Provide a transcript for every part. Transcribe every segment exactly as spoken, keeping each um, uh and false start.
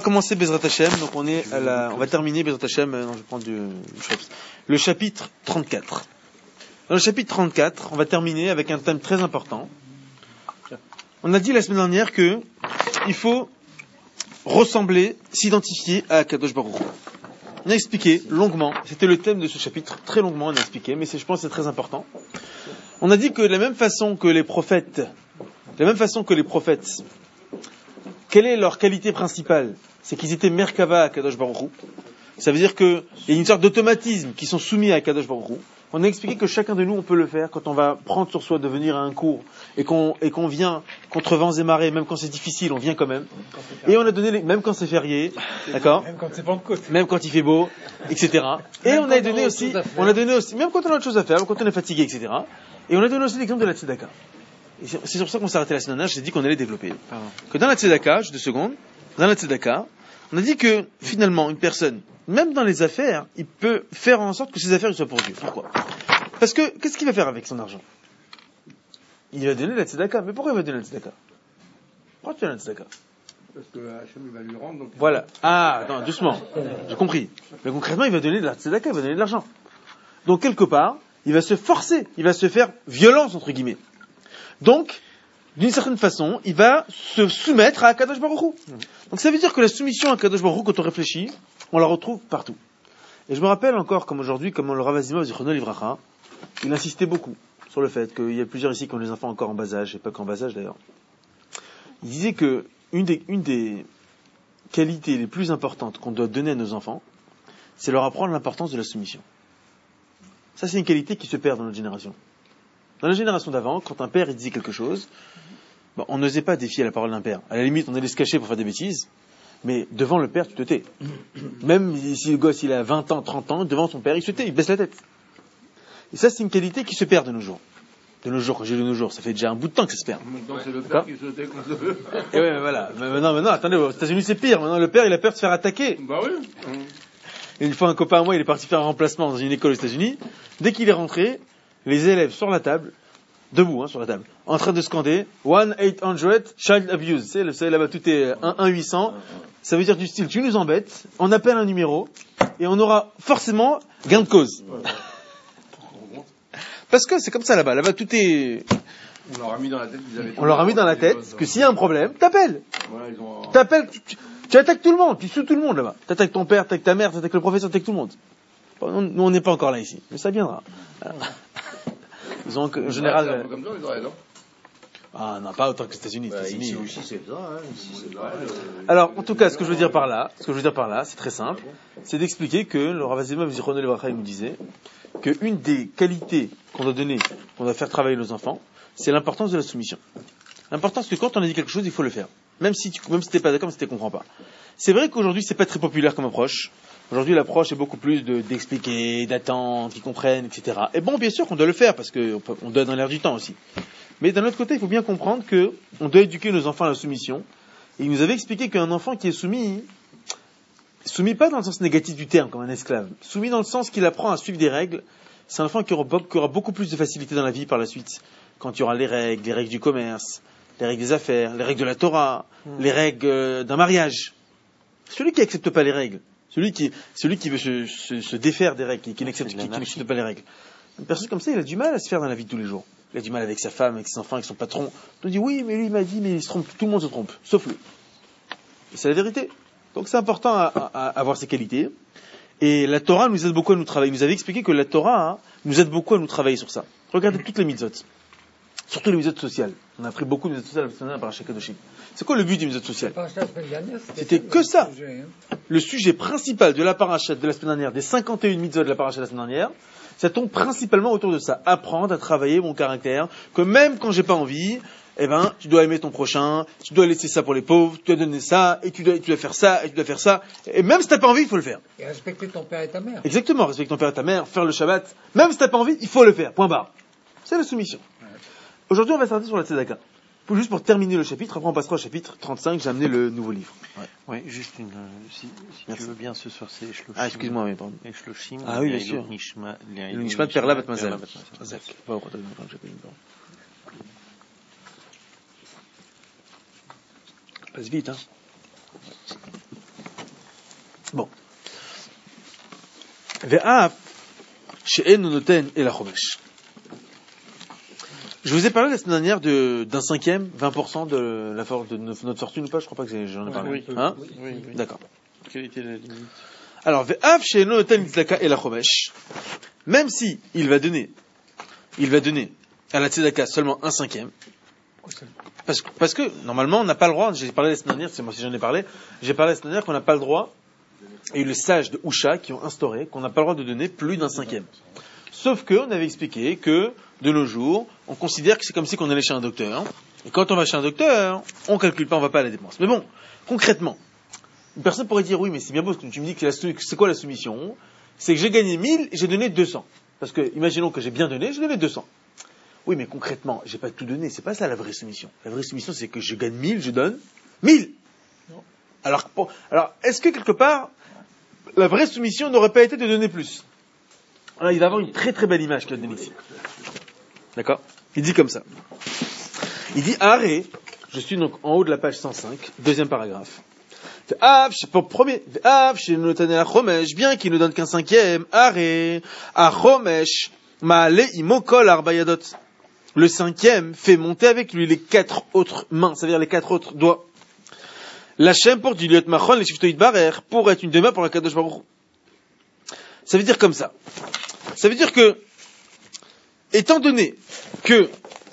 commencer Bezrat Hashem, donc on est à la, on va terminer Bezrat Hashem, non, je vais prendre du, du chapitre. Le chapitre trente-quatre. Dans le chapitre trente-quatre, on va terminer avec un thème très important. On a dit la semaine dernière que il faut ressembler, s'identifier à Kadosh Baruch Hu. On a expliqué longuement, c'était le thème de ce chapitre, très longuement on a expliqué, mais c'est, je pense que c'est très important. On a dit que de la même façon que les prophètes, de la même façon que les prophètes, quelle est leur qualité principale? C'est qu'ils étaient Merkava à Kadosh Baruch Hu. Ça veut dire qu'il y a une sorte d'automatisme qui sont soumis à Kadosh Baruch Hu. On a expliqué que chacun de nous, on peut le faire quand on va prendre sur soi de venir à un cours et qu'on, et qu'on vient contre vents et marées, même quand c'est difficile, on vient quand même. Et on a donné, les, même quand c'est férié, d'accord? Même quand c'est Pentecôte. Même quand il fait beau, et cetera. Et même on a donné aussi, on a donné aussi, même quand on a autre chose à faire, même quand on est fatigué, et cetera. Et on a donné aussi l'exemple de la Tzedaka. Et c'est, c'est sur ça qu'on s'est arrêté la semaine dernière, j'ai dit qu'on allait développer. Pardon. Que dans la Tzedaka, juste deux secondes, dans la Tzedaka, on a dit que finalement, une personne, même dans les affaires, il peut faire en sorte que ses affaires soient pour Dieu. Pourquoi? Parce que, qu'est-ce qu'il va faire avec son argent? Il va donner la tzedaka. Mais pourquoi il va donner la tzedaka? Pourquoi tu donnes la tzedaka? Parce que Hachem il va lui rendre. Donc... Voilà. Ah, attends, doucement. J'ai compris. Mais concrètement, il va donner de la tzedaka, il va donner de l'argent. Donc, quelque part, il va se forcer, il va se faire violence, entre guillemets. Donc, d'une certaine façon, il va se soumettre à Kadosh Baruch Hu. Donc, ça veut dire que la soumission à Kadosh Baruch Hu, quand on réfléchit, on la retrouve partout. Et je me rappelle encore, comme aujourd'hui, comme le Rav Azimov Zichrono Livracha, il insistait beaucoup sur le fait qu'il y a plusieurs ici qui ont des enfants encore en bas âge, et pas qu'en bas âge d'ailleurs. Il disait que une des, une des qualités les plus importantes qu'on doit donner à nos enfants, c'est leur apprendre l'importance de la soumission. Ça, c'est une qualité qui se perd dans notre génération. Dans la génération d'avant, quand un père il disait quelque chose, bon, on n'osait pas défier la parole d'un père. À la limite, on allait se cacher pour faire des bêtises, mais devant le père, tu te tais. Même si le gosse il a vingt ans, trente ans, devant son père, il se tait, il baisse la tête. Et ça, c'est une qualité qui se perd de nos jours. De nos jours, quand j'ai de nos jours, ça fait déjà un bout de temps que ça se perd. Maintenant, c'est le père qui se tait contre le... Et ouais, mais voilà. Mais maintenant, maintenant, attendez, aux États-Unis, c'est pire. Maintenant, le père, il a peur de se faire attaquer. Bah oui. Et une fois, un copain à moi, il est parti faire un remplacement dans une école aux États-Unis. Dès qu'il est rentré, les élèves sur la table, debout, hein, sur la table, en train de scander one eight hundred child abuse. Tu sais, le savez, là-bas, tout est un huit cents. Ça veut dire du style, tu nous embêtes, on appelle un numéro, et on aura forcément gain de cause. Parce que c'est comme ça là-bas. Là-bas, tout est... On leur a mis dans la tête, ils avaient On leur a mis dans la tête que s'il y a un problème, t'appelles. Voilà, ils ont... T'appelles, tu, tu, tu attaques tout le monde, tu sous tout le monde là-bas. T'attaques ton père, t'attaques ta mère, t'attaques le professeur, t'attaques tout le monde. Bon, nous, on n'est pas encore là ici, mais ça viendra. Ils ont en général... C'est un peu comme ça, les oreilles, non? Ah non, pas autant que les États-Unis. Bah, États-Unis. ici aussi c'est ça. Hein. Ici, c'est ça. Alors, en tout cas, ce que je veux dire par là, ce que je veux dire par là, c'est très simple, c'est d'expliquer que le Rav Azimov Zichrono Livracha nous disait qu'une des qualités qu'on doit donner, qu'on doit faire travailler nos enfants, c'est l'importance de la soumission. L'importance que quand on a dit quelque chose, il faut le faire, même si tu, même si t'es pas d'accord, même si tu comprends pas. C'est vrai qu'aujourd'hui, c'est pas très populaire comme approche. Aujourd'hui, l'approche est beaucoup plus de, d'expliquer, d'attendre, qu'ils comprennent, et cetera. Et bon, bien sûr qu'on doit le faire parce qu'on on doit dans l'air du temps aussi. Mais d'un autre côté, il faut bien comprendre que on doit éduquer nos enfants à la soumission. Et il nous avait expliqué qu'un enfant qui est soumis, soumis pas dans le sens négatif du terme, comme un esclave, soumis dans le sens qu'il apprend à suivre des règles, c'est un enfant qui aura, qui aura beaucoup plus de facilité dans la vie par la suite. Quand il y aura les règles, les règles du commerce, les règles des affaires, les règles de la Torah, mmh. les règles d'un mariage. Celui qui n'accepte pas les règles, celui qui, celui qui veut se, se, se défaire des règles, qui, qui n'accepte, qui, qui n'accepte pas les règles. Une personne comme ça, il a du mal à se faire dans la vie de tous les jours. Il a du mal avec sa femme, avec ses enfants, avec son patron. On dit oui, mais lui il m'a dit, mais il se trompe. Tout le monde se trompe, sauf lui. Et c'est la vérité. Donc c'est important à, à, à avoir ces qualités. Et la Torah nous aide beaucoup à nous travailler. Il nous avait expliqué que la Torah hein, nous aide beaucoup à nous travailler sur ça. Regardez toutes les mitzvot. Surtout les mitzvot sociales. On a appris beaucoup de mitzvot sociales à la Parashat Kedoshim. C'est quoi le but des mitzvot sociales? C'était que ça. Le sujet principal de la Parashat de la semaine dernière, des cinquante et un mitzvot de la Parashat de la semaine dernière, ça tombe principalement autour de ça. Apprendre à travailler mon caractère, que même quand j'ai pas envie, eh ben, tu dois aimer ton prochain, tu dois laisser ça pour les pauvres, tu dois donner ça, et tu dois, tu dois faire ça, et tu dois faire ça. Et même si t'as pas envie, il faut le faire. Et respecter ton père et ta mère. Exactement, respecter ton père et ta mère, faire le Shabbat. Même si t'as pas envie, il faut le faire. Point barre. C'est la soumission. Ouais. Aujourd'hui, on va s'arrêter sur la Tzedaka. Juste pour terminer le chapitre, après on passera au chapitre trente-cinq, j'ai amené le nouveau livre. Ouais, ouais juste une, euh, si, si tu veux bien, ce soir c'est Shloshim. Ah, excuse-moi, mais pardon. Et Shloshim. Ah oui, bien sûr. Nishma, le Nishma de Perla Batmazel. Passe vite, hein. Bon. Ve'af she'en noten el hachomesh. Je vous ai parlé la semaine dernière de, d'un cinquième, vingt pour cent de, la for- de notre fortune ou pas? Je crois pas que j'en ai parlé. Oui, Hein? oui, oui, oui. D'accord. Quelle était la limite? Alors, ve'af she'en noten tzedaka el hachomesh. Même si il va donner, il va donner à la tzedaka seulement un cinquième. Parce que, parce que, normalement, on n'a pas le droit, j'ai parlé la semaine dernière, c'est moi si j'en ai parlé, j'ai parlé la semaine dernière qu'on n'a pas le droit, et le sage de Usha qui ont instauré qu'on n'a pas le droit de donner plus d'un cinquième. Sauf que, on avait expliqué que, de nos jours, on considère que c'est comme si on allait chez un docteur, et quand on va chez un docteur, on calcule pas, on va pas à la dépense. Mais bon, concrètement, une personne pourrait dire, oui, mais c'est bien beau, ce que tu me dis que la, c'est quoi la soumission? C'est que j'ai gagné mille et j'ai donné deux cents. Parce que, imaginons que j'ai bien donné, j'ai donné deux cents. Oui, mais concrètement, j'ai pas tout donné. C'est pas ça la vraie soumission. La vraie soumission, c'est que je gagne mille, je donne mille. Alors, pour, alors, est-ce que quelque part, la vraie soumission n'aurait pas été de donner plus? Alors, il va avoir une très très belle image qu'il va donner ici. D'accord? Il dit comme ça. Il dit, arrêt, je suis donc en haut de la page cent cinq, deuxième paragraphe. Pour premier, bien qu'il ne donne qu'un cinquième, arrêt, achomesh, maale imokol arbayadot. Le cinquième fait monter avec lui les quatre autres mains, c'est-à-dire les quatre autres doigts. L'Hachem porte du liot machon, les shiftoïd barer, pour être une demeure pour la Kadosh Baruch. Ça veut dire comme ça. Ça veut dire que, étant donné que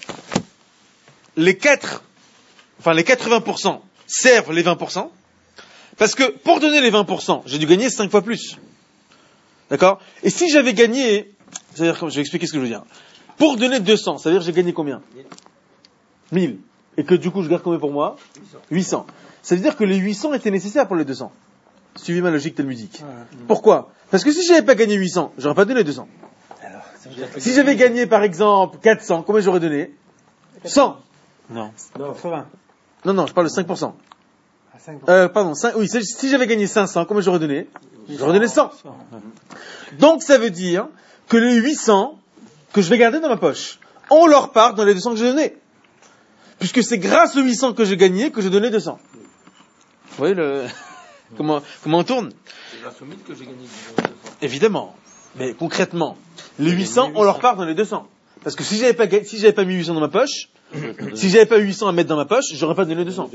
les quatre, enfin les quatre-vingts pour cent servent les vingt pour cent, parce que pour donner les vingt pour cent, j'ai dû gagner cinq fois plus. D'accord? Et si j'avais gagné, c'est-à-dire, je vais expliquer ce que je veux dire. Pour donner deux cents, ça veut dire que j'ai gagné combien? mille. Et que du coup, je garde combien pour moi? huit cents. Ça veut dire que les huit cents étaient nécessaires pour les deux cents. Suivez ma logique talmudique. Pourquoi? Parce que si j'avais pas gagné huit cents, j'aurais pas donné deux cents. Alors, si j'avais gagné, par exemple, quatre cents, combien j'aurais donné? cent. Non. Non, vingt. Non, non, je parle de cinq pour cent. À cinq pour cent. Euh, pardon, cinq, oui, si j'avais gagné cinq cents, combien j'aurais donné? J'aurais donné cent. Donc, ça veut dire que les huit cents que je vais garder dans ma poche, on leur part dans les deux cents que j'ai donnés. Puisque c'est grâce aux huit cents que j'ai gagné que j'ai donné deux cents. Vous voyez le, comment, comment on tourne? C'est grâce au mythe que j'ai gagné. Évidemment. Mais concrètement, les huit cents, on leur part dans les deux cents. Parce que si j'avais pas, si j'avais pas mis huit cents dans ma poche, si j'avais pas huit cents à mettre dans ma poche, j'aurais pas donné deux cents.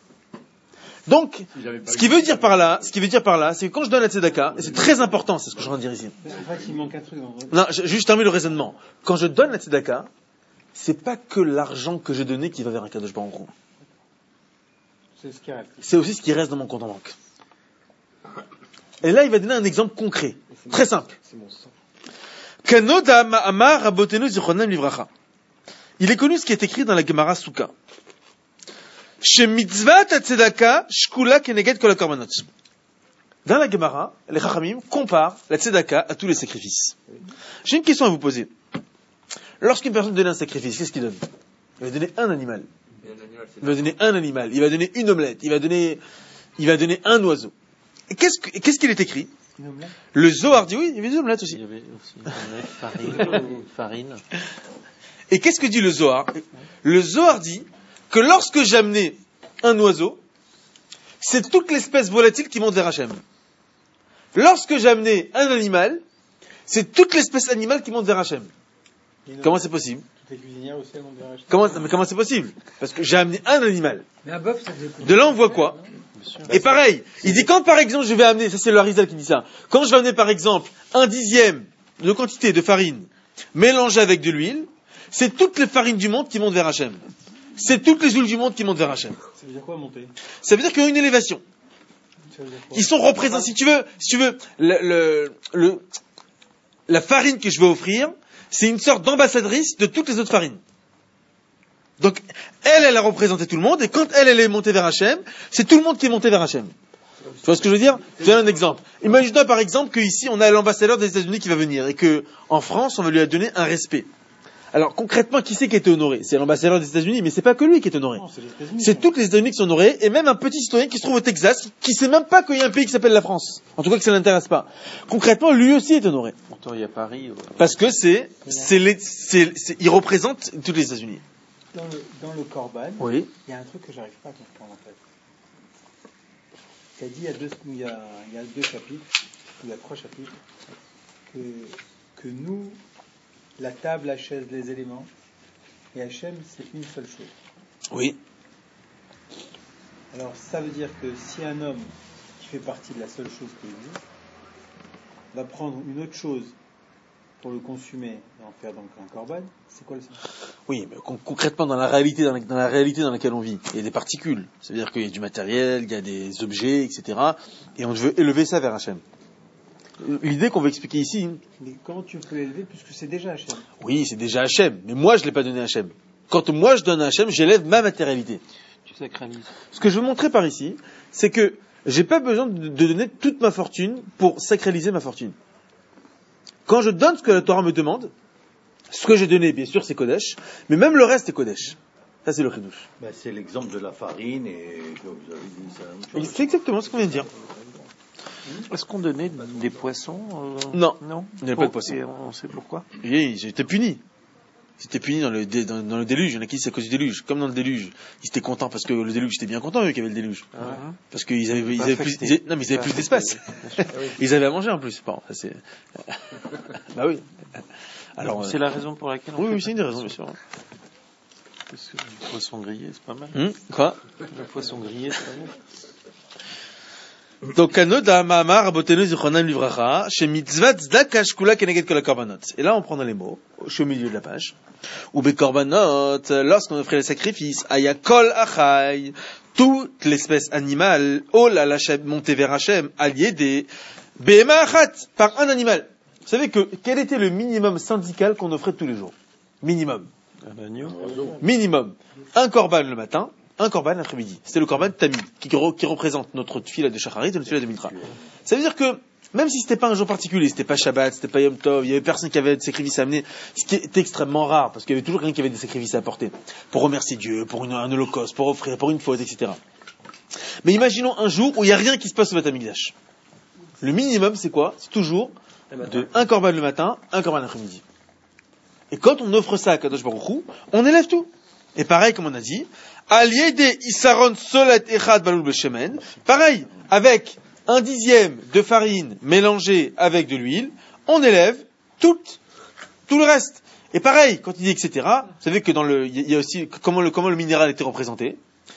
Donc, ce qui veut dire par là, ce qui veut dire par là, c'est que quand je donne la tzedaka, et c'est très important, c'est ce que je viens de dire ici. En fait, il manque un truc dans le... Non, je, juste terminer le raisonnement. Quand je donne la tzedaka, c'est pas que l'argent que j'ai donné qui va vers un Kadosh Baruch Hu. C'est ce qui reste. C'est aussi ce qui reste dans mon compte en banque. Et là, il va donner un exemple concret, très simple. C'est mon sang. Kanoda ma'amar rabotenu zichronam livracha. Il est connu ce qui est écrit dans la Gemara Souka. Chez mitzvat tzedaka shkula keneged kol hakorbanot. Dans la Gemara, les Chachamim comparent la tzedaka à tous les sacrifices. J'ai une question à vous poser. Lorsqu'une personne donne un sacrifice, qu'est-ce qu'il donne? Il va donner un animal. Il va donner un animal. Il va donner une omelette. Il va donner, il va donner un oiseau. Et qu'est-ce, que, qu'est-ce qu'il est écrit? Une omelette? Le Zohar dit oui, il y avait des omelettes aussi. Il y avait aussi une farine. farine. Et qu'est-ce que dit le Zohar? Le Zohar dit que lorsque j'amenais un oiseau, c'est toute l'espèce volatile qui monte vers Hachem. Lorsque j'amenais un animal, c'est toute l'espèce animale qui monte vers Hachem. Comment c'est possible? Toutes les cuisinières aussi, elles vont bien acheter. Comment, mais comment c'est possible? Parce que j'ai amené un animal. Mais un bœuf, ça faisait quoi? De là, on voit quoi? Et pareil, il dit quand par exemple je vais amener, ça c'est le Harizal qui dit ça, quand je vais amener par exemple un dixième de quantité de farine mélangée avec de l'huile, c'est toutes les farines du monde qui montent vers Hachem. C'est toutes les huiles du monde qui montent vers Hachem. Ça veut dire quoi, monter? Ça veut dire qu'il y a une élévation. Ça veut dire quoi? Ils sont représentés, si tu veux, si tu veux, le, le, le, la farine que je vais offrir, c'est une sorte d'ambassadrice de toutes les autres farines. Donc, elle, elle a représenté tout le monde, et quand elle, elle est montée vers Hachem, c'est tout le monde qui est monté vers Hachem. Tu vois ce que je veux dire? Je donne un exemple. Imagine-toi par exemple qu'ici, on a l'ambassadeur des États-Unis qui va venir, et que, en France, on va lui donner un respect. Alors, concrètement, qui c'est qui a été honoré? C'est l'ambassadeur des États-Unis, mais c'est pas que lui qui est honoré. Non, c'est les États-Unis. C'est toutes les États-Unis qui sont honorés, et même un petit citoyen qui se trouve au Texas, qui sait même pas qu'il y a un pays qui s'appelle la France. En tout cas, que ça l'intéresse pas. Concrètement, lui aussi est honoré. Pourtant, il y a Paris. Ouais. Parce que c'est, c'est les, c'est, c'est, il représente tous les États-Unis. Dans le, dans le Corban, Oui. il y a un truc que j'arrive pas à comprendre en fait. tu as dit il y a deux, il y a, il y a deux chapitres, il y a trois chapitres, que, que nous, la table, la chaise, les éléments, et Hachem, c'est une seule chose. Oui. Alors, ça veut dire que si un homme qui fait partie de la seule chose que existe va prendre une autre chose pour le consumer et en faire donc un korban, c'est quoi le sens? Oui, mais con- concrètement, dans la réalité, dans la, dans la réalité dans laquelle on vit, il y a des particules. C'est-à-dire qu'il y a du matériel, il y a des objets, et cetera. Et on veut élever ça vers Hachem. L'idée qu'on veut expliquer ici, Mais comment tu peux l'élever puisque c'est déjà Hachem? oui, c'est déjà Hachem, mais moi je l'ai pas donné à Hachem. Quand moi je donne à Hachem, j'élève ma matérialité. Tu sacralises. Ce que je veux montrer par ici, c'est que j'ai pas besoin de, de donner toute ma fortune pour sacraliser ma fortune. Quand je donne ce que la Torah me demande, ce que j'ai donné, bien sûr, c'est Kodesh, mais même le reste est Kodesh. Ça, c'est le Chidouche. Ben, c'est l'exemple de la farine et que vous avez dit ça. la même chose. C'est exactement ce qu'on vient de dire. Est-ce qu'on donnait des poissons euh, Non. Non. Il n'y avait pas de poissons. Et on sait pourquoi. Oui, j'étais puni. J'étais puni dans le, dé, dans, dans le déluge. Il y en a qui c'est à cause du déluge. Comme dans le déluge. Ils étaient contents parce que le déluge, j'étais bien content eux qui avaient le déluge. Ah. Parce qu'ils avaient, ils Pas avaient plus, affecté. ils avaient- non mais ils avaient Pas plus d'espace. Ils avaient à manger en plus. Bon, ça c'est, bah oui. Alors, c'est euh, la raison pour laquelle on oui, fait oui, c'est une des raisons, bien ça. sûr. Parce que le poisson grillé, c'est pas mal. Hum, quoi? Le poisson grillé, c'est pas mal. Donc, Kanoda, Mahamar, Rabotenu, Zichronam, Livracha, chez Mitzvat, Zdaka, Shkula, Keneged, Kol HaKorbanot. Et là, on prend dans les mots, je suis au milieu de la page. Ou Bekorbanot, lorsqu'on offrait les sacrifices, Aya Kol Achai, toute l'espèce animale, Ol al Hashem, monté vers Hashem, allié des Behema Achat, par un animal. Vous savez que, quel était le minimum syndical qu'on offrait tous les jours? Minimum. Un agneau. Minimum. Un korban le matin, un korban l'après-midi. C'était le korban Tamid, qui, qui représente notre fila de Shacharit et notre fila de Mitra. Ça veut dire que, même si c'était pas un jour particulier, c'était pas Shabbat, c'était pas Yom Tov, il y avait personne qui avait de sacrifices à amener, ce qui était extrêmement rare, parce qu'il y avait toujours quelqu'un qui avait des sacrifices à apporter, pour remercier Dieu, pour une, un holocauste, pour offrir, pour une faute, et cetera. Mais imaginons un jour où il y a rien qui se passe au Beth Amikdash. Le minimum, c'est quoi? C'est toujours de un korban le matin, un korban l'après-midi. Et quand on offre ça à Kadosh Baruch Hu, on élève tout. Et pareil, comme on a dit, Aliede Isaron Solet Echad Balul Beshemen, pareil, avec un dixième de farine mélangée avec de l'huile, on élève tout, tout le reste. Et pareil, quand il dit et cetera, vous savez que dans le, il y a aussi comment le, comment le minéral était représenté.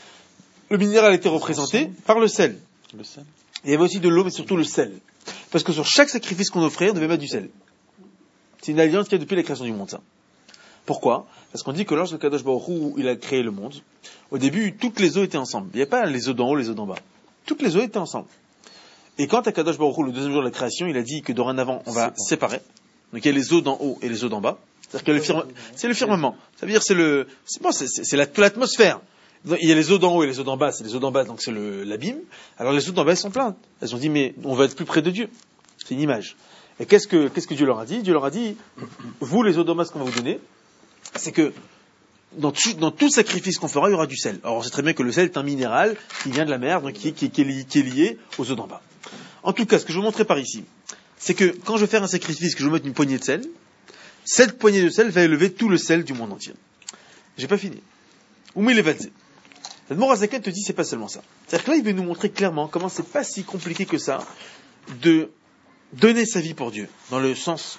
Le minéral était représenté par le sel. Le sel. Il y avait aussi de l'eau, mais surtout le sel. Parce que sur chaque sacrifice qu'on offrait, on devait mettre du sel. C'est une alliance qu'il y a depuis la création du monde, ça. Pourquoi? Parce qu'on dit que lorsque Kadosh Baruch Hu, il a créé le monde, au début, toutes les eaux étaient ensemble. Il n'y avait pas les eaux d'en haut, les eaux d'en bas. Toutes les eaux étaient ensemble. Et quand à Kadosh Baruch Hu, le deuxième jour de la création, il a dit que dorénavant, on va séparer. Donc il y a les eaux d'en haut et les eaux d'en bas. C'est-à-dire que le firme- c'est le firmament. Ça veut dire que c'est le, c'est bon, c'est, c'est, c'est la, l'atmosphère. Donc, il y a les eaux d'en haut et les eaux d'en bas, c'est les eaux d'en bas, donc c'est le, l'abîme. Alors les eaux d'en bas, elles sont pleines. Elles ont dit, mais on va être plus près de Dieu. C'est une image. Et qu'est-ce que, qu'est-ce que Dieu leur a dit? Dieu leur a dit, vous, les eaux d'en bas, ce qu'on va vous donner, c'est que dans tout, dans tout sacrifice qu'on fera, il y aura du sel. Alors on sait très bien que le sel est un minéral qui vient de la mer, donc qui, qui, qui, est, lié, qui est lié aux eaux d'en bas. En tout cas, ce que je veux montrer par ici, c'est que quand je vais faire un sacrifice, que je vais mettre une poignée de sel, cette poignée de sel va élever tout le sel du monde entier. J'ai pas fini. Oumi Levadze. L'Admor Azaken te dit c'est pas seulement ça. C'est-à-dire que là, il veut nous montrer clairement comment c'est pas si compliqué que ça de donner sa vie pour Dieu, dans le sens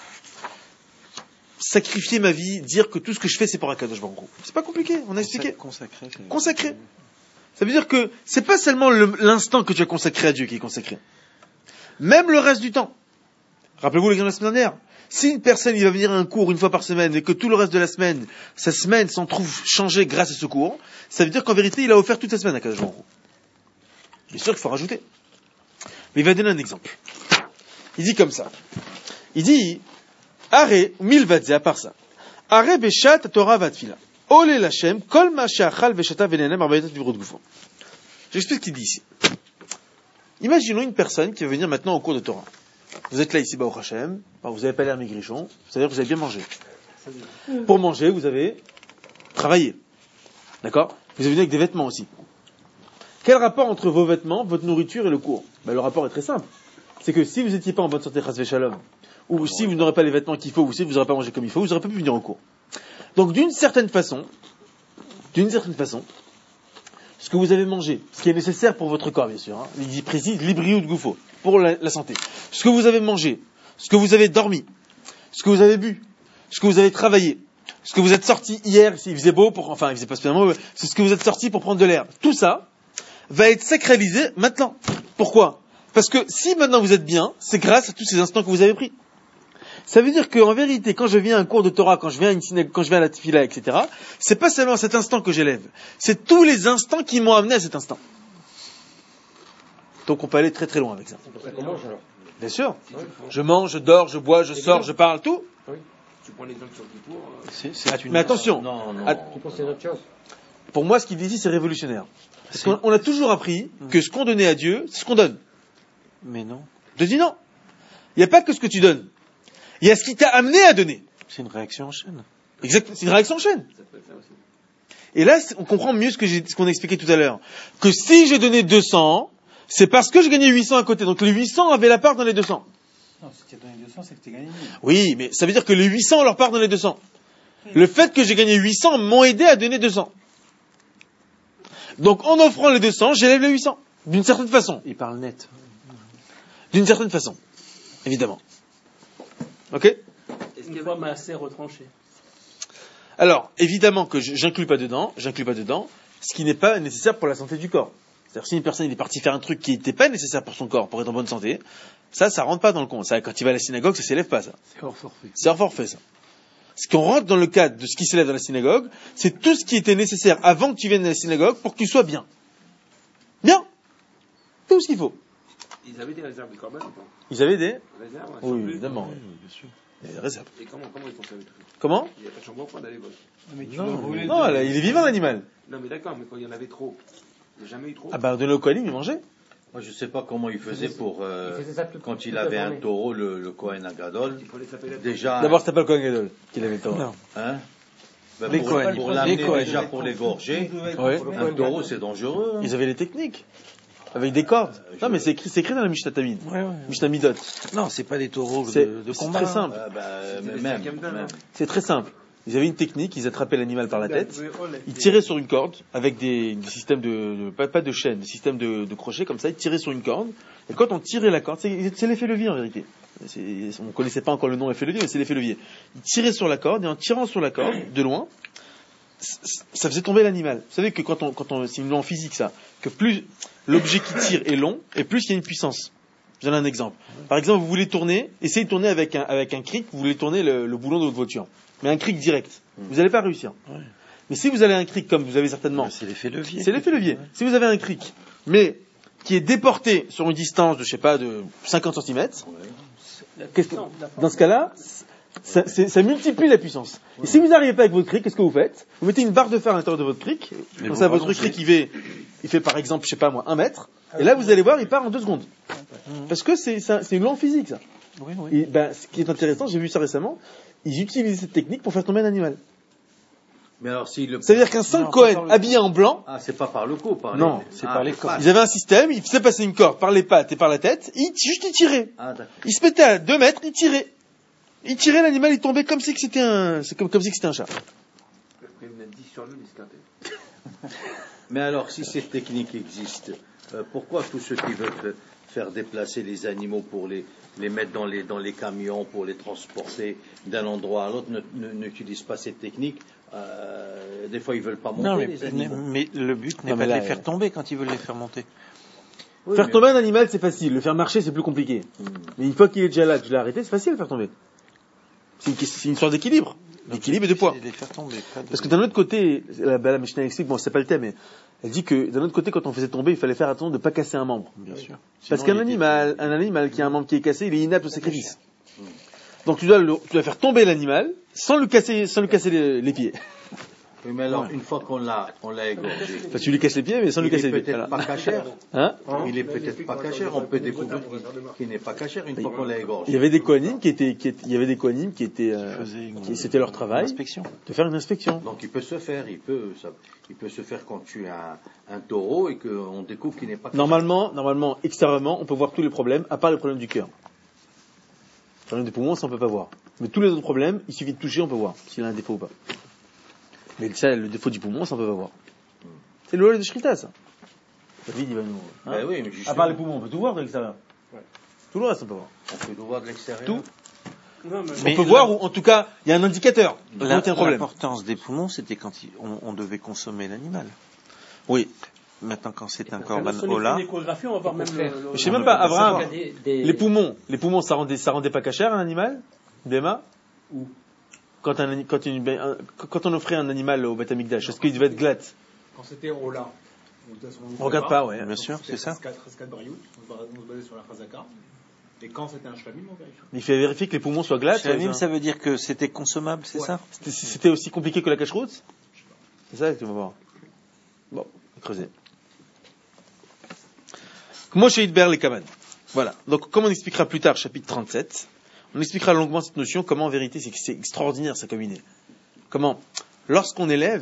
sacrifier ma vie, dire que tout ce que je fais c'est pour Akadosh Baruch Hu. C'est pas compliqué, on a expliqué. Consacré. c'est- Consacré. Ça veut dire que c'est pas seulement le- l'instant que tu as consacré à Dieu qui est consacré. Même le reste du temps. Rappelez-vous l'exemple de la semaine dernière. Si une personne il va venir à un cours une fois par semaine et que tout le reste de la semaine, sa semaine s'en trouve changée grâce à ce cours, ça veut dire qu'en vérité il a offert toute sa semaine à Akadosh Baruch Hu. Bien sûr qu'il faut rajouter. Mais il va donner un exemple. Il dit comme ça. Il dit, Are, milvadze, à part ça. Are beshat Torah vatfila. Ole lachem, kol ma sheachal veshata venenem arbaetat vivrot gufo. J'explique ce qu'il dit ici. Imaginons une personne qui va venir maintenant au cours de Torah. Vous êtes là ici, Baruch Hashem, vous n'avez pas l'air maigrichon, c'est-à-dire que vous avez bien mangé. Pour manger, vous avez travaillé. D'accord? Vous avez venu avec des vêtements aussi. Quel rapport entre vos vêtements, votre nourriture et le cours? Ben, le rapport est très simple. C'est que si vous n'étiez pas en bonne santé, chas v'shalom, ou si vous n'aurez pas les vêtements qu'il faut, ou si vous n'aurez pas mangé comme il faut, vous n'aurez pas pu venir au cours. Donc d'une certaine façon, d'une certaine façon, ce que vous avez mangé, ce qui est nécessaire pour votre corps, bien sûr. Hein. Il dit précise, libriou de gouffo, pour la, la santé. Ce que vous avez mangé, ce que vous avez dormi, ce que vous avez bu, ce que vous avez travaillé, ce que vous êtes sorti hier, il faisait beau, pour, enfin, il faisait pas spécialement beau, c'est ce que vous êtes sorti pour prendre de l'air. Tout ça va être sacralisé maintenant. Pourquoi ? Parce que si maintenant vous êtes bien, c'est grâce à tous ces instants que vous avez pris. Ça veut dire qu'en vérité, quand je viens à un cours de Torah, quand je viens à une synagogue, quand je viens à la tefila, et cetera, c'est pas seulement cet instant que j'élève, c'est tous les instants qui m'ont amené à cet instant. Donc on peut aller très très loin avec ça. C'est pour ça qu'on mange alors. Bien sûr. Je mange, je dors, je bois, je sors, je parle, tout. Oui. Tu prends l'exemple sur le Kippour. euh, C'est, c'est une... Mais attention, Non, non. Att- Tu penses que c'est autre chose. pour moi, ce qu'il dit ici, c'est révolutionnaire. Parce C'est- qu'on on a toujours appris que ce qu'on donnait à Dieu, c'est ce qu'on donne. Mais non, Je dis non. Il n'y a pas que ce que tu donnes. Il y a ce qui t'a amené à donner. c'est une réaction en chaîne. Exact, c'est une réaction en chaîne. Ça peut être ça aussi. Et là, c'est- on comprend mieux ce que j'ai, ce qu'on a expliqué tout à l'heure. Que si j'ai donné deux cents, c'est parce que j'ai gagné huit cents à côté. Donc les huit cents avaient la part dans les deux cents. Non, si tu as donné deux cents, c'est que tu as gagné mille. Oui, mais ça veut dire que les huit cents ont leur part dans les deux cents. Le fait que j'ai gagné huit cents m'ont aidé à donner deux cents. Donc en offrant les deux cents, j'élève les huit cents. D'une certaine façon. Il parle net. D'une certaine façon. Évidemment. Ok ? Est-ce qu'il y avait assez retranché. Alors, évidemment que je- j'inclus pas dedans, j'inclus pas dedans ce qui n'est pas nécessaire pour la santé du corps. C'est-à-dire, si une personne est partie faire un truc qui n'était pas nécessaire pour son corps, pour être en bonne santé, ça, ça rentre pas dans le compte. Ça, quand il va à la synagogue, ça s'élève pas, ça. C'est hors forfait. C'est hors forfait, ça. Ce qu'on rentre dans le cadre de ce qui s'élève dans la synagogue, c'est tout ce qui était nécessaire avant que tu viennes à la synagogue pour que tu sois bien. Bien. Tout ce qu'il faut. Ils avaient des réserves de corban ou pas? Ils avaient des... Réserves ouais, Oui, surplus. évidemment. Oui, bien sûr. Il y a des réserves. Et comment, comment ils font ça avec tout ça? Comment? Il n'y a pas de chambre au froid d'aller voter. Mais tu Non, dois brûler Non, le- là, il est vivant, l'animal. Non, mais d'accord, mais quand il y en avait trop, il n'y a jamais eu trop. Ah bah, de nos Kohanim, il mangeait. Moi, je sais pas comment il faisait pour, euh, Il faisait ça tout- quand toute il la avait un journée. taureau, le, le Kohen Agadol, Il fallait s'appeler la déjà, D'abord, c'était pas le Kohen Gadol qu'il avait le taureau. Non. hein, ben, Les pour, Kohen. pour Les l'amener Kohen. déjà pour l'égorger, Ouais. un taureau c'est dangereux. hein. Ils avaient les techniques. Avec des cordes. Non, mais c'est écrit, c'est écrit dans la Mishnah Tamid. Ouais, ouais. Mishnah Midot. Non, c'est pas des taureaux C'est de, de c'est combat. très simple. Ah, bah, mais les même, cinquièmes dames, même. hein. C'est très simple. Ils avaient une technique, ils attrapaient l'animal par la tête, ils tiraient sur une corde avec des, des systèmes de, de- pas, pas de chaîne, des systèmes de, de crochets comme ça, ils tiraient sur une corde. Et quand on tirait la corde, c'est, c'est l'effet levier en vérité. C'est, on connaissait pas encore le nom effet levier, mais c'est l'effet levier. Ils tiraient sur la corde et en tirant sur la corde de loin, c- c- ça faisait tomber l'animal. Vous savez que quand on, quand on, c'est une loi en physique ça, que plus l'objet qui tire est long et plus il y a une puissance. Je donne un exemple. Par exemple, vous voulez tourner, essayez de tourner avec un, avec un cric, vous voulez tourner le, le boulon de votre voiture. Mais un cric direct. Vous n'allez pas réussir. Ouais. Mais si vous avez un cric comme vous avez certainement, C'est l'effet levier. c'est l'effet levier. Si vous avez un cric, mais qui est déporté sur une distance de, je sais pas, de cinquante centimètres, qu'est-ce que, dans ce cas-là, ça, c'est- ça multiplie la puissance. Et si vous n'arrivez pas avec votre cric, qu'est-ce que vous faites? Vous mettez une barre de fer à l'intérieur de votre cric, Mais comme vous ça votre rallongez. cric il fait, il fait par exemple, je sais pas moi, un mètre, et là vous allez voir, il part en deux secondes. Parce que c'est, c'est, un- c'est une loi en physique ça. Oui, oui. Et ben, ce qui est intéressant, j'ai vu ça récemment, ils utilisent cette technique pour faire tomber un animal. Mais alors si le, Ça veut dire qu'un seul Non, Cohen pas par le- habillé en blanc, ah, c'est pas par le cou, par Non, les, c'est ah, par les les cordes. pattes. ils avaient un système, ils faisaient passer une corde par les pattes et par la tête, et ils, juste ils tiraient. Ah, d'accord. Ils se mettaient à deux mètres, ils tiraient. Ils tiraient, l'animal, il tombait comme si que c'était un, c'est comme, comme si que c'était un chat. Après, il y en a dix sur lui, il se quintait. Mais alors, si cette technique existe, euh, pourquoi tous ceux qui veulent fa- faire déplacer les animaux pour les, les mettre dans les, dans les camions, pour les transporter d'un endroit à l'autre, ne- ne- n'utilisent pas cette technique? Euh, des fois, ils veulent pas monter, Non, mais, les animaux. mais le but n'est Non, pas mais de là, les faire euh, tomber quand ils veulent les faire monter. Oui, Faire mais- tomber un animal, c'est facile. Le faire marcher, c'est plus compliqué. Mais une fois qu'il est déjà là, que je l'ai arrêté, c'est facile de le faire tomber. C'est une, question- c'est une sorte d'équilibre. D'équilibre et de poids. C'est les faire tomber. Pas de... Parce que d'un autre côté, la, bah, la Mishnah explique, bon, c'est pas le thème, mais elle dit que d'un autre côté, quand on faisait tomber, il fallait faire attention de ne pas casser un membre. Bien sûr. Parce Sinon, qu'un il était- animal, un animal qui a un membre qui est cassé, il est inapte au sacrifice. Donc tu dois, le, tu dois faire tomber l'animal sans le casser, sans lui casser les, les pieds. Oui, mais alors, une fois qu'on l'a, on l'a égorgé, Enfin, tu lui casses les pieds, mais sans lui il est casser les pieds. peut-être Voilà. pas cachère. Hein? Il est peut-être pas cachère. On peut découvrir qu'il- qu'il n'est pas cachère une fois qu'on l'a Il y égorgé. avait des kohanim qui étaient, qui étaient- il y avait des kohanim qui étaient, euh, faisait une- qui- c'était leur travail, Inspection. de faire une inspection. Donc il peut se faire, il peut, ça, il peut se faire quand tu as un, un taureau et qu'on découvre qu'il n'est pas cachère. Normalement, normalement, extérieurement, on peut voir tous les problèmes, à part les problèmes du cœur. Le problème des poumons, ça on peut pas voir. Mais tous les autres problèmes, il suffit de toucher, on peut voir s'il a un défaut ou pas. Mais ça, le défaut du poumon, ça on peut pas voir. C'est le lait de Shrita, ça. David, il va nous. Hein Ben oui, mais à justement. part les poumons, on peut tout voir de l'extérieur. Ouais. Tout le reste, on peut voir. On peut le voir de l'extérieur. Tout. Non, mais, Mais on peut la- voir, ou en tout cas, il y a un indicateur. Donc, La- il y a un problème. L'importance des poumons, c'était quand il- on, on devait consommer l'animal. Oui. Maintenant, quand c'est un Quand corban on fait ola, une échographie, on va voir même le, le- Je sais même pas, Abraham, Des- des- les poumons, les poumons, ça rendait, ça rendait pas cachère un animal? B M A? Où? Quand un, quand une, un- quand on offrait un animal au Beth Amikdash, est-ce qu'il devait être glatt? Quand c'était Ola. On regarde pas, ouais. bien sûr, c'est ça. Traskat Bariout, on se basait- on se basait sur la Chazaka. Et quand c'était un Shlamim, on vérifiait. Il fait vérifier que les poumons soient glatt. Shlamim, ouais, ça veut dire que c'était consommable, c'est Ouais. ça? C'était, c'était aussi compliqué que la cache-route? C'est ça que tu vas voir. Bon, on va creuser. Moshe Hidber les Kaman. Voilà. Donc, comme on expliquera plus tard, chapitre trente-sept, on expliquera longuement cette notion, comment en vérité c'est, c'est extraordinaire ça comme idée. Comment, lorsqu'on élève,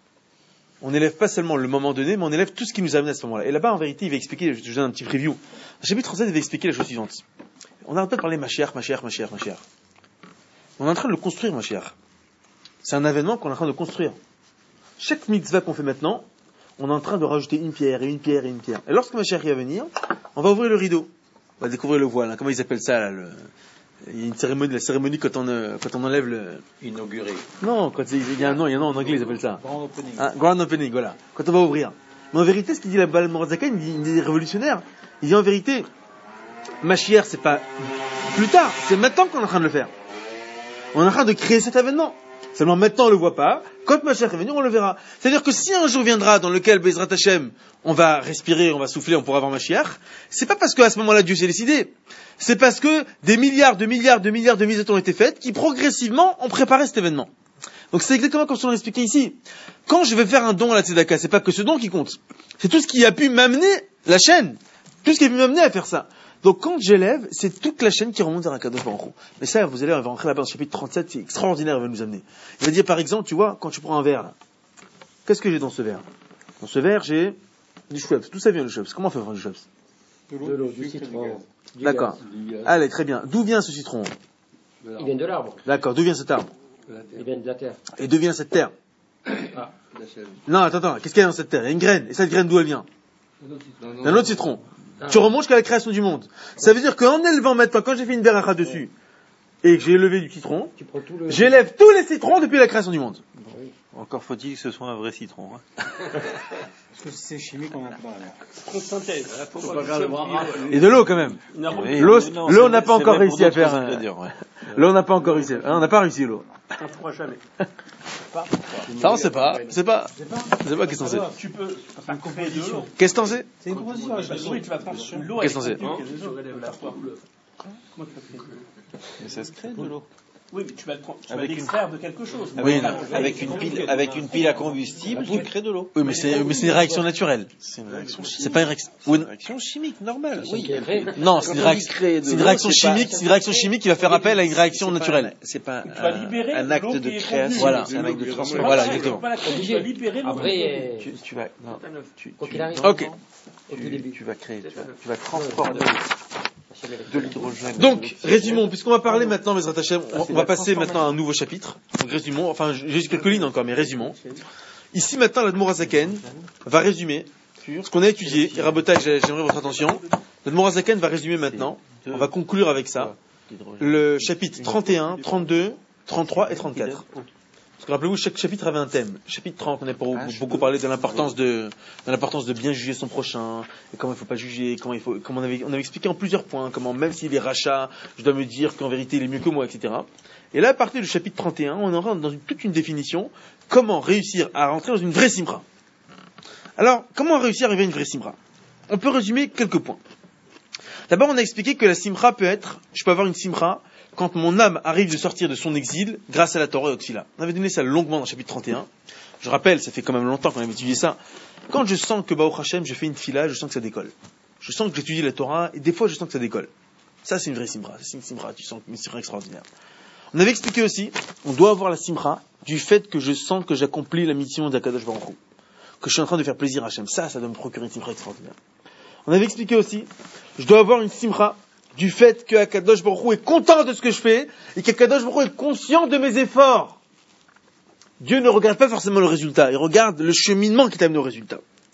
on n'élève pas seulement le moment donné, mais on élève tout ce qui nous amène à ce moment-là. Et là-bas, en vérité, il va expliquer, je te donne un petit preview. Le chapitre trente-sept, il va expliquer la chose suivante. On n'arrête pas de parler ma chère, ma chère, ma chère, ma chère. On est en train de le construire, ma chère. C'est un événement qu'on est en train de construire. Chaque mitzvah qu'on fait maintenant, on est en train de rajouter une pierre et une pierre et une pierre. Et lorsque ma chère va venir, on va ouvrir le rideau. On va découvrir le voile. Hein. Comment ils appellent ça là, le... Il y a une cérémonie, la cérémonie quand on, euh, quand on enlève le... Inauguré. Non, quand c'est- il y a un nom, il y a un nom en anglais, ils appellent ça. Grand opening. Un grand opening, voilà. Quand on va ouvrir. Mais en vérité, ce qu'il dit la Baal Morazaka, il dit, il dit révolutionnaire. Il dit en vérité, Mashiach, c'est pas plus tard, c'est maintenant qu'on est en train de le faire. On est en train de créer cet événement. Seulement maintenant on le voit pas. Quand Mashiach est venu, on le verra. C'est-à-dire que si un jour viendra dans lequel Bezrat Hashem, on va respirer, on va souffler, on pourra voir Mashiach, c'est pas parce qu'à ce moment-là Dieu s'est décidé. C'est parce que des milliards, de milliards, de milliards de mises ont été faites qui progressivement ont préparé cet événement. Donc c'est exactement comme ce qu'on l'expliquait ici. Quand je vais faire un don à la Tzedaka, c'est pas que ce don qui compte. C'est tout ce qui a pu m'amener, la chaîne. Tout ce qui a pu m'amener à faire ça. Donc quand j'élève, c'est toute la chaîne qui remonte vers un Kadosh Baruch Hu. Mais ça, vous allez, on va rentrer là-bas dans le chapitre trente-sept, c'est extraordinaire, il va nous amener. Il va dire par exemple, tu vois, quand tu prends un verre, là, qu'est-ce que j'ai dans ce verre? Dans ce verre, j'ai du Schweppes. D'où ça vient le Schweppes? Comment on fait pour du Schweppes? De l'eau, du citron. du D'accord. gaz. Allez, très bien. D'où vient ce citron? Il vient de l'arbre. D'accord. D'où vient cet arbre? Il vient de la terre. Et d'où vient cette terre? Ah, la chèvre. Non, attends, attends. Qu'est-ce qu'il y a dans cette terre? Il y a une graine. Et cette graine, d'où elle vient? Non, non, D'un autre citron. Ah. Tu remontes jusqu'à la création du monde. Ça veut dire qu'en élevant maintenant, quand j'ai fait une beracha dessus, et que j'ai élevé du citron, Tu prends tout le. j'élève tous les citrons depuis la création du monde. Encore faut-il que ce soit un vrai citron. Hein. Parce que si c'est chimique, on a pas dans la mer. Trop de synthèse. hein, faut Faut voir pas faire le le bras. chèvre, Et de l'eau quand même. il- il arrose Oui, L'eau, mais non, l'eau, on c'est- n'a pas c'est encore vrai réussi pour à faire. d'autres un- ingrédients, ouais. L'eau, on n'a pas encore réussi. Hein, on n'a pas réussi l'eau. un froid jamais. Ça, on sait pas. C'est pas. C'est pas qu'est-ce qu'on sait. Tu peux faire créer de l'eau. Qu'est-ce qu'on sait? C'est une composition. Oui, tu vas prendre l'eau. Qu'est-ce qu'on sait? avec la pique et les eaux. Comment tu vas créer de l'eau? Mais ça se crée de l'eau. Oui, mais tu vas le prendre- tu vas Avec une- l'extraire de quelque chose. Oui, Pas- non. Avec une pile, avec une pile à combustible, tu crées de l'eau. Oui, mais c'est, mais c'est une réaction naturelle. C'est une réaction chimique. C'est pas une réaction. Oui, Une réaction chimique normale. Oui, Oui. non, c'est une réaction. créer C'est une réaction chimique. C'est une réaction chimique qui va faire appel à une réaction naturelle. C'est pas Tu vas un, libérer un l'eau acte qui de est création. Voilà. C'est un acte de Pas transformation. Voilà, la- exactement. pas la créer, tu vas libérer l'eau. Après, euh, Tu, tu vas, non, tu, Quoi tu- qu'il arrive. Ok. Au tout tu, début. tu vas créer, tu vas, tu vas transporter de l'hydrogène. Donc, résumons, puisqu'on va parler maintenant, Bezrat Hashem, on, c'est on va la passer maintenant à un nouveau chapitre. Donc, résumons, enfin, j'ai juste quelques lignes encore, mais résumons. Ici, maintenant, l'Admor Hazaken va résumer ce qu'on a étudié. Et Rabotai, j'ai- j'aimerais votre attention. L'Admor Hazaken va résumer maintenant. On va conclure avec ça. Le chapitre trente et un, trente-deux, trente-trois et trente-quatre. Parce que rappelez-vous, chaque chapitre avait un thème. Chapitre trente, on a pour- beaucoup parlé de l'importance de, de l'importance de bien juger son prochain, et comment il faut pas juger, comment il faut, comment on avait, on avait expliqué en plusieurs points, comment même s'il est rachat, je dois me dire qu'en vérité il est mieux que moi, et cetera. Et là, à partir du chapitre trente et un, on rentre dans une, toute une définition, comment réussir à rentrer dans une vraie simra. Alors, comment réussir à arriver à une vraie simra? On peut résumer quelques points. D'abord, on a expliqué que la simra peut être, je peux avoir une simra quand mon âme arrive de sortir de son exil grâce à la Torah et au Tfila. On avait donné ça longuement dans le chapitre trente et un. Je rappelle, ça fait quand même longtemps qu'on avait étudié ça. Quand je sens que Baruch Hashem, je fais une Tfila, je sens que ça décolle. Je sens que j'étudie la Torah et des fois je sens que ça décolle. Ça, c'est une vraie simra. C'est une simra, tu sens une simra extraordinaire. On avait expliqué aussi, on doit avoir la simra du fait que je sens que j'accomplis la mission d'Akadosh Baruch Hu. Que je suis en train de faire plaisir à Hashem. Ça, ça doit me procurer une simra extraordinaire. On avait expliqué aussi, je dois avoir une simra du fait que Akadosh Baruch Hu est content de ce que je fais et qu'Akadosh Baruch Hu est conscient de mes efforts. Dieu ne regarde pas forcément le résultat, il regarde le cheminement qui t'amène au résultat.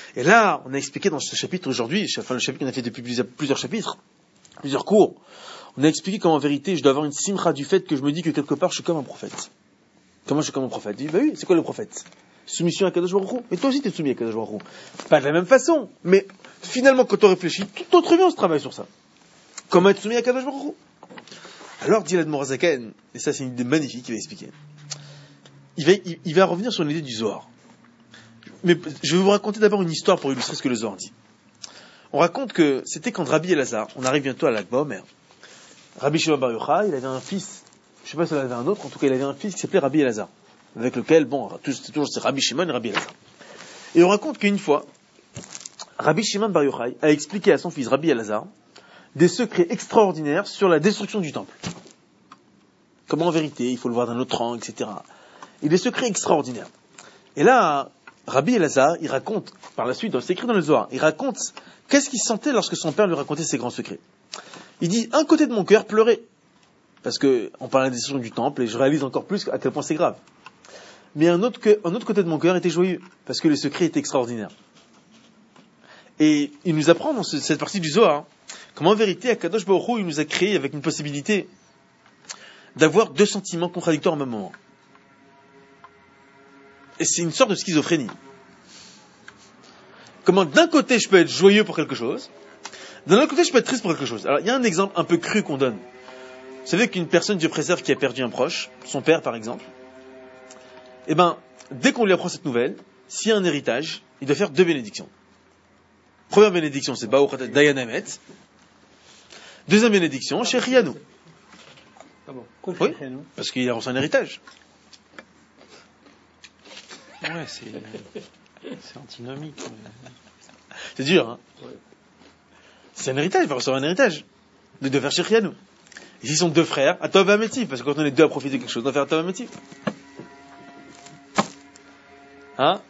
Et là, on a expliqué dans ce chapitre aujourd'hui, enfin le chapitre qu'on a fait depuis plusieurs, plusieurs chapitres, plusieurs cours, on a expliqué comment en vérité je dois avoir une simra du fait que je me dis que quelque part je suis comme un prophète. Comment je suis comme un prophète? Il dit, bah oui, c'est quoi le prophète? Soumission à Kadosh Baruch Hu. Mais toi aussi t'es soumis à Kadosh Baruch Hu. Pas de la même façon, mais finalement quand on réfléchit, tout autre bien on se travaille sur ça. Comment être soumis à Kadosh Baruch Hu? Alors dit l'Admor HaZaken, et ça c'est une idée magnifique qu'il va expliquer. Il va, il, il va revenir sur l'idée du Zohar. Mais je vais vous raconter d'abord une histoire pour illustrer ce que le Zohar dit. On raconte que c'était quand Rabbi Elazar, on arrive bientôt à l'Akba Omer. Rabbi Shimon Bar Yochai, il avait un fils, je sais pas s'il avait un autre, en tout cas il avait un fils qui s'appelait Rabbi Elazar, avec lequel, bon, c'est toujours c'est Rabbi Shimon et Rabbi Elazar. Et on raconte qu'une fois, Rabbi Shimon Bar Yochai a expliqué à son fils Rabbi Elazar des secrets extraordinaires sur la destruction du temple. Comment en vérité, il faut le voir d'un autre angle, et cetera. Et des secrets extraordinaires. Et là, Rabbi Elazar, il raconte, par la suite, c'est écrit dans le Zohar, il raconte qu'est-ce qu'il sentait lorsque son père lui racontait ces grands secrets. Il dit, un côté de mon cœur pleurait, parce que on parle de la destruction du temple, et je réalise encore plus à quel point c'est grave. Mais un autre, un autre côté de mon cœur était joyeux, parce que les secrets étaient extraordinaires. Et il nous apprend dans ce, cette partie du Zohar, comment en vérité, Akadosh Baruch Hu, il nous a créé avec une possibilité d'avoir deux sentiments contradictoires au même moment. Et c'est une sorte de schizophrénie. Comment d'un côté je peux être joyeux pour quelque chose, d'un autre côté je peux être triste pour quelque chose. Alors il y a un exemple un peu cru qu'on donne. Vous savez qu'une personne, Dieu préserve, qui a perdu un proche, son père par exemple, eh ben, dès qu'on lui apprend cette nouvelle, s'il y a un héritage, il doit faire deux bénédictions. Première bénédiction, c'est Baruch Atah Dayan Emet. Deuxième bénédiction, Shechianu. Ah bon, oui, parce qu'il a reçu un héritage. Ouais, c'est, c'est antinomique. C'est dur, hein. Ouais. C'est un héritage, il va recevoir un héritage. De deux faire Shechianu. Et s'ils sont deux frères, Atov Ametiv, parce que quand on est deux à profiter de quelque chose, on doit faire Atov Ametiv. Hein?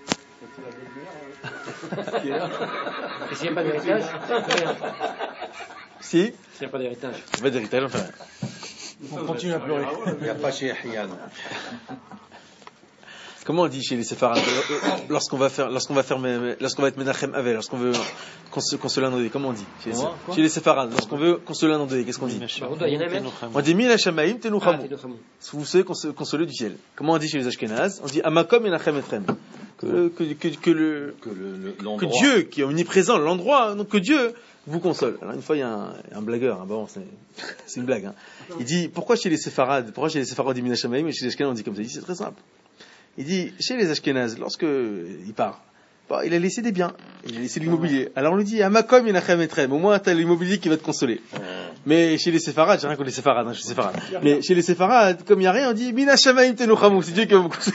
Et s'il n'y a pas d'héritage, rien. Si? S'il n'y a pas d'héritage. Il n'y a pas d'héritage, on fait rien. On continue à pleurer. Il n'y a pas chez Hiyan. Comment on dit chez les séfarades lorsqu'on va faire, lorsqu'on va faire, lorsqu'on va être Menachem Avel, lorsqu'on veut consoler un endeuillé, comment on dit chez les, Quoi chez les séfarades, lorsqu'on veut consoler un endeuillé, qu'est-ce qu'on dit? On dit Mil Hashamaim Tenuchamu. Vous savez consoler du ciel. Comment on dit chez les Ashkenazes? On dit Amakom Menachem Etrem. Que, que, que, que, le, que, le, le, que Dieu, qui est omniprésent, l'endroit, donc que Dieu vous console. Alors une fois, il y a un, un blagueur, hein, bon, c'est, c'est une blague. Hein. Il dit, pourquoi chez les séfarades, pourquoi chez les séfarades on dit Mil Hashamaim et chez les Ashkenazes on dit comme ça? Il dit, c'est très simple. Il dit, chez les Ashkenazes, lorsque il part, bon, il a laissé des biens, il a laissé de l'immobilier. Alors on lui dit, Amakom Menachem Etrem, au moins t'as l'immobilier qui va te consoler. Mais chez les séfarades, j'ai rien contre les séfarades, hein, je suis séfarade. Mais chez les séfarades, comme il n'y a rien, on dit, Mil Hashamaim Tenuchamu, c'est Dieu qui va vous consoler.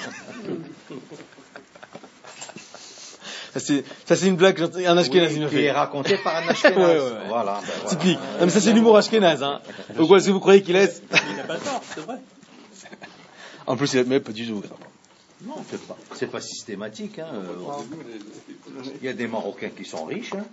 Ça c'est, ça c'est une blague, un Ashkenaz oui, il me qui fait. est raconté par un Ashkenaz. ouais, ouais, ouais. Voilà, ben voilà. Typique. Non, mais ça c'est l'humour Ashkenaz, hein. Pourquoi est-ce que vous croyez qu'il laisse? Il n'a pas tort, c'est vrai. En plus, il a, mais pas du tout. Non, peut-être pas. C'est pas systématique. Hein. Il y a des Marocains qui sont riches. Hein.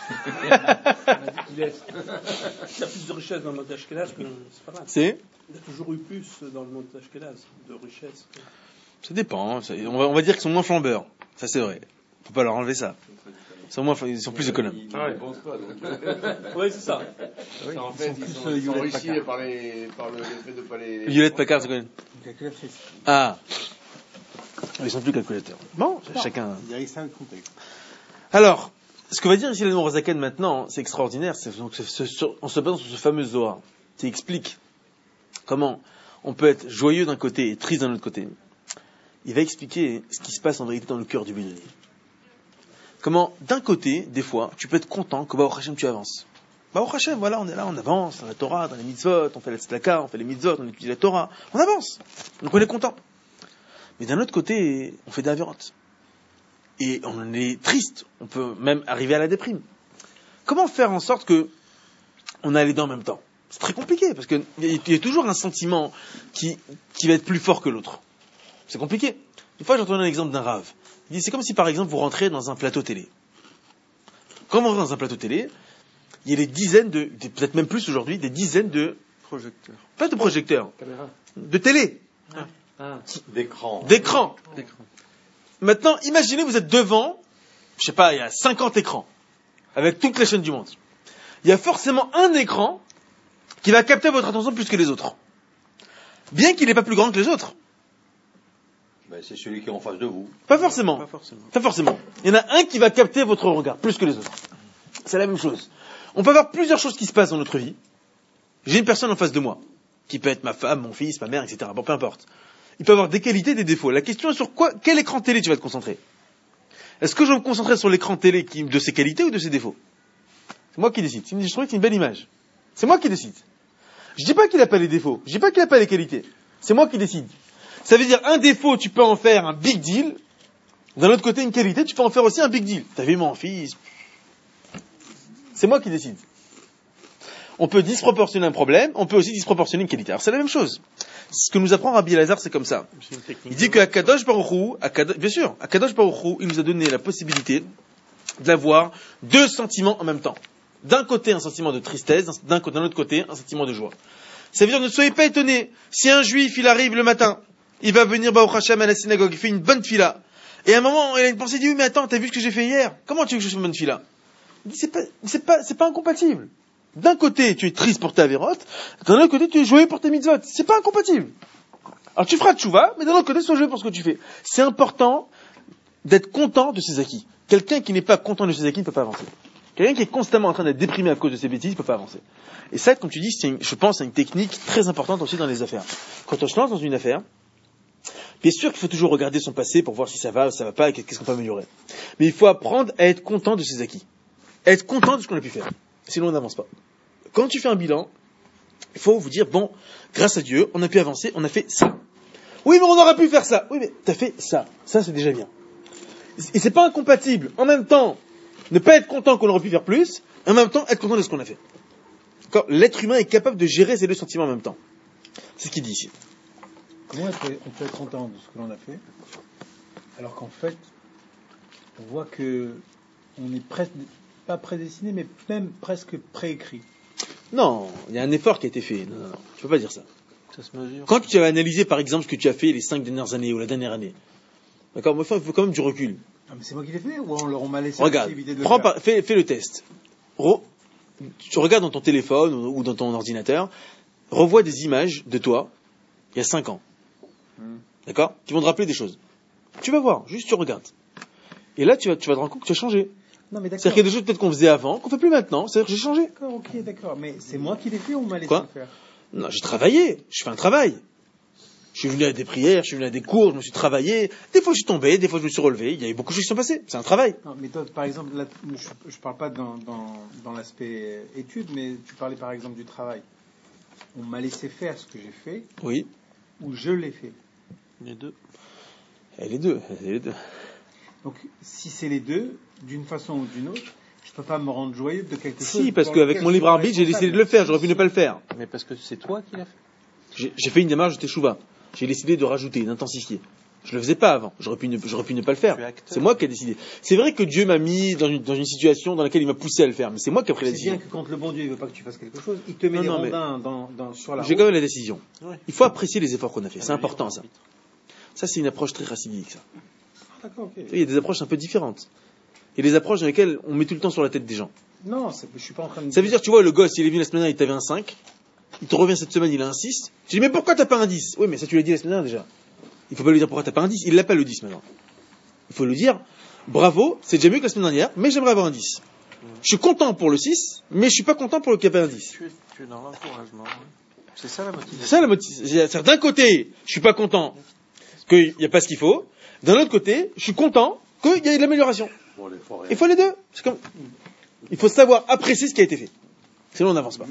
Il y a plus de richesse dans le monde d'Ashkenaz que c'est pas grave. C'est? Il y a toujours eu plus dans le monde d'Ashkenaz de richesse. Ça dépend. Ça, on, va, on va dire qu'ils sont moins flambeurs. Ça c'est vrai. Faut pas leur enlever ça. Ils sont, moins, ils sont plus économes. Ah, ils pensent pas. Donc. Oui, c'est ça. Oui, en fait, ils sont, ils sont réussis par, les, par le, le fait de ne pas les. Violette Packard, c'est quoi? Calculatrice. Ah. Ils sont plus calculateurs. Bon, non, chacun. Il y a ça le contexte. Alors, ce que va dire ici le Morazaken maintenant, c'est extraordinaire. C'est, donc, c'est, c'est, sur, on se base sur ce fameux Zohar. Ça explique comment on peut être joyeux d'un côté et triste d'un autre côté. Il va expliquer ce qui se passe en vérité dans le cœur du Bénédicte. Comment, d'un côté, des fois, tu peux être content que Baruch Hashem, tu avances. Baruch Hashem, voilà, on est là, on avance dans la Torah, dans les mitzvot, on fait la tzedaka, on fait les mitzvot, on étudie la Torah, on avance. Donc on est content. Mais d'un autre côté, on fait des avérantes. Et on est triste. On peut même arriver à la déprime. Comment faire en sorte que on a les deux en même temps? C'est très compliqué, parce qu'il y a toujours un sentiment qui, qui va être plus fort que l'autre. C'est compliqué. Une fois, j'ai entendu un exemple d'un rave. Il dit, c'est comme si, par exemple, vous rentrez dans un plateau télé. Quand vous rentrez dans un plateau télé, il y a des dizaines de, peut-être même plus aujourd'hui, des dizaines de projecteurs. Pas de projecteurs. Caméra. De télé. Ah. Ah. D'écran. D'écran. D'écran. Maintenant, imaginez, vous êtes devant je sais pas, il y a cinquante écrans, avec toutes les chaînes du monde. Il y a forcément un écran qui va capter votre attention plus que les autres. Bien qu'il n'est pas plus grand que les autres. Ben, c'est celui qui est en face de vous. Pas forcément. Pas forcément. Pas forcément. Il y en a un qui va capter votre regard plus que les autres. C'est la même chose. On peut avoir plusieurs choses qui se passent dans notre vie. J'ai une personne en face de moi, qui peut être ma femme, mon fils, ma mère, et cetera. Bon, peu importe. Il peut avoir des qualités et des défauts. La question est sur quoi, quel écran télé tu vas te concentrer? Est-ce que je vais me concentrer sur l'écran télé qui, de ses qualités ou de ses défauts? C'est moi qui décide. Je trouve que c'est une belle image. C'est moi qui décide. Je dis pas qu'il n'a pas les défauts. Je dis pas qu'il n'a pas les qualités. C'est moi qui décide. Ça veut dire, un défaut, tu peux en faire un big deal. D'un autre côté, une qualité, tu peux en faire aussi un big deal. T'as vu mon fils? C'est moi qui décide. On peut disproportionner un problème, on peut aussi disproportionner une qualité. Alors c'est la même chose. Ce que nous apprend Rabbi Elazar, c'est comme ça. Il dit qu'à Kadosh Baruch Hu, bien sûr, à Kadosh Baruch Hu, il nous a donné la possibilité d'avoir deux sentiments en même temps. D'un côté, un sentiment de tristesse, d'un, d'un autre côté, un sentiment de joie. Ça veut dire, ne soyez pas étonnés. Si un juif, il arrive le matin, il va venir Baruch Hashem à la synagogue, il fait une bonne fila. Et à un moment, il a une pensée, il dit, oui, mais attends, t'as vu ce que j'ai fait hier? Comment tu veux que je fasse une bonne fila? Il dit, c'est pas, c'est pas, c'est pas incompatible. D'un côté, tu es triste pour ta vérote, d'un autre côté, tu es joyeux pour tes mitzvot. C'est pas incompatible. Alors tu feras tchouva, mais d'un autre côté, sois joyeux pour ce que tu fais. C'est important d'être content de ses acquis. Quelqu'un qui n'est pas content de ses acquis ne peut pas avancer. Quelqu'un qui est constamment en train d'être déprimé à cause de ses bêtises ne peut pas avancer. Et ça, comme tu dis, c'est une, je pense, c'est une technique très importante aussi dans les affaires. Quand on se lance dans une affaire, bien sûr qu'il faut toujours regarder son passé pour voir si ça va ou ça va pas et qu'est-ce qu'on peut améliorer. Mais il faut apprendre à être content de ses acquis. À être content de ce qu'on a pu faire. Sinon on n'avance pas. Quand tu fais un bilan, il faut vous dire, bon, grâce à Dieu, on a pu avancer, on a fait ça. Oui, mais on aurait pu faire ça. Oui, mais t'as fait ça. Ça, c'est déjà bien. Et c'est pas incompatible. En même temps, ne pas être content qu'on aurait pu faire plus, et en même temps, être content de ce qu'on a fait. D'accord ? L'être humain est capable de gérer ces deux sentiments en même temps. C'est ce qu'il dit ici. Comment on peut, on peut être content de ce que l'on a fait, alors qu'en fait, on voit que on est presque, pas prédestiné, mais même presque préécrit. Non, il y a un effort qui a été fait. Non, non, non. Tu peux pas dire ça. Ça se mesure. Quand tu as analysé, par exemple, ce que tu as fait les cinq dernières années ou la dernière année, d'accord, il faut, il faut quand même du recul. Ah, mais c'est moi qui l'ai fait ou on, on m'a laissé Regarde, l'activité de le prends faire. Par, fais, fais le test. Re, tu regardes dans ton téléphone ou, ou dans ton ordinateur, revois des images de toi il y a cinq ans. Hmm. D'accord ? Qui vont te rappeler des choses. Tu vas voir, juste tu regardes. Et là, tu vas, tu vas te rendre compte que tu as changé. Non, mais d'accord. C'est-à-dire qu'il y a des choses peut-être qu'on faisait avant, qu'on fait plus maintenant. C'est-à-dire que j'ai changé. D'accord, ok, d'accord. Mais c'est moi qui l'ai fait ou on m'a laissé Quoi ? le faire ? Non, j'ai travaillé. Je fais un travail. Je suis venu à des prières, je suis venu à des cours, je me suis travaillé. Des fois, je suis tombé, des fois, je me suis relevé. Il y a eu beaucoup de choses qui sont passées. C'est un travail. Non, mais toi, par exemple, là, je ne parle pas dans, dans, dans l'aspect études, mais tu parlais par exemple du travail. On m'a laissé faire ce que j'ai fait. Oui. Ou je l'ai fait. Les deux. Et les deux. Les deux. Donc, si c'est les deux, d'une façon ou d'une autre, je ne peux pas me rendre joyeux de quelque chose. Si, parce qu'avec mon libre arbitre, j'ai décidé de le faire. J'aurais pu ne pas le faire. Mais parce que c'est toi qui l'as fait. J'ai, j'ai fait une démarche de teshuva. J'ai décidé de rajouter, d'intensifier. Je le faisais pas avant. J'aurais pu ne, j'aurais pu ne pas le faire. C'est moi qui ai décidé. C'est vrai que Dieu m'a mis dans une, dans une situation dans laquelle il m'a poussé à le faire, mais c'est moi qui ai pris la décision. C'est bien que quand le bon Dieu ne veut pas que tu fasses quelque chose, il te met non, des non, rondins dans, dans, sur la route. J'ai quand même la décision. Ouais. Il faut apprécier les efforts qu'on a fait. C'est important, ça. Ça, c'est une approche très racidique, ça. Ah, d'accord, ok. Il y a des approches un peu différentes. Il y a des approches dans lesquelles on met tout le temps sur la tête des gens. Non, c'est, je suis pas en train de... Ça veut dire, tu vois, le gosse, il est venu la semaine dernière, il t'avait un cinq. Il te revient cette semaine, il a un six. Tu dis, mais pourquoi t'as pas un dix? Oui, mais ça tu l'as dit la semaine dernière déjà. Il faut pas lui dire pourquoi t'as pas un dix. Il l'a pas le dix maintenant. Il faut lui dire, bravo, c'est déjà mieux que la semaine dernière, mais j'aimerais avoir un dix. Je suis content pour le six, mais je suis pas content pour le qu'il y avait un dix. Tu es, tu es dans l'encouragement. C'est ça la motivation. C'est ça la motivation. C'est-à-dire, d'un côté, je suis pas content qu'il n'y a pas ce qu'il faut. D'un autre côté, je suis content qu'il y ait de l'amélioration. Bon, les forêts. Il faut les deux. C'est comme... Il faut savoir apprécier ce qui a été fait. Sinon, on n'avance pas.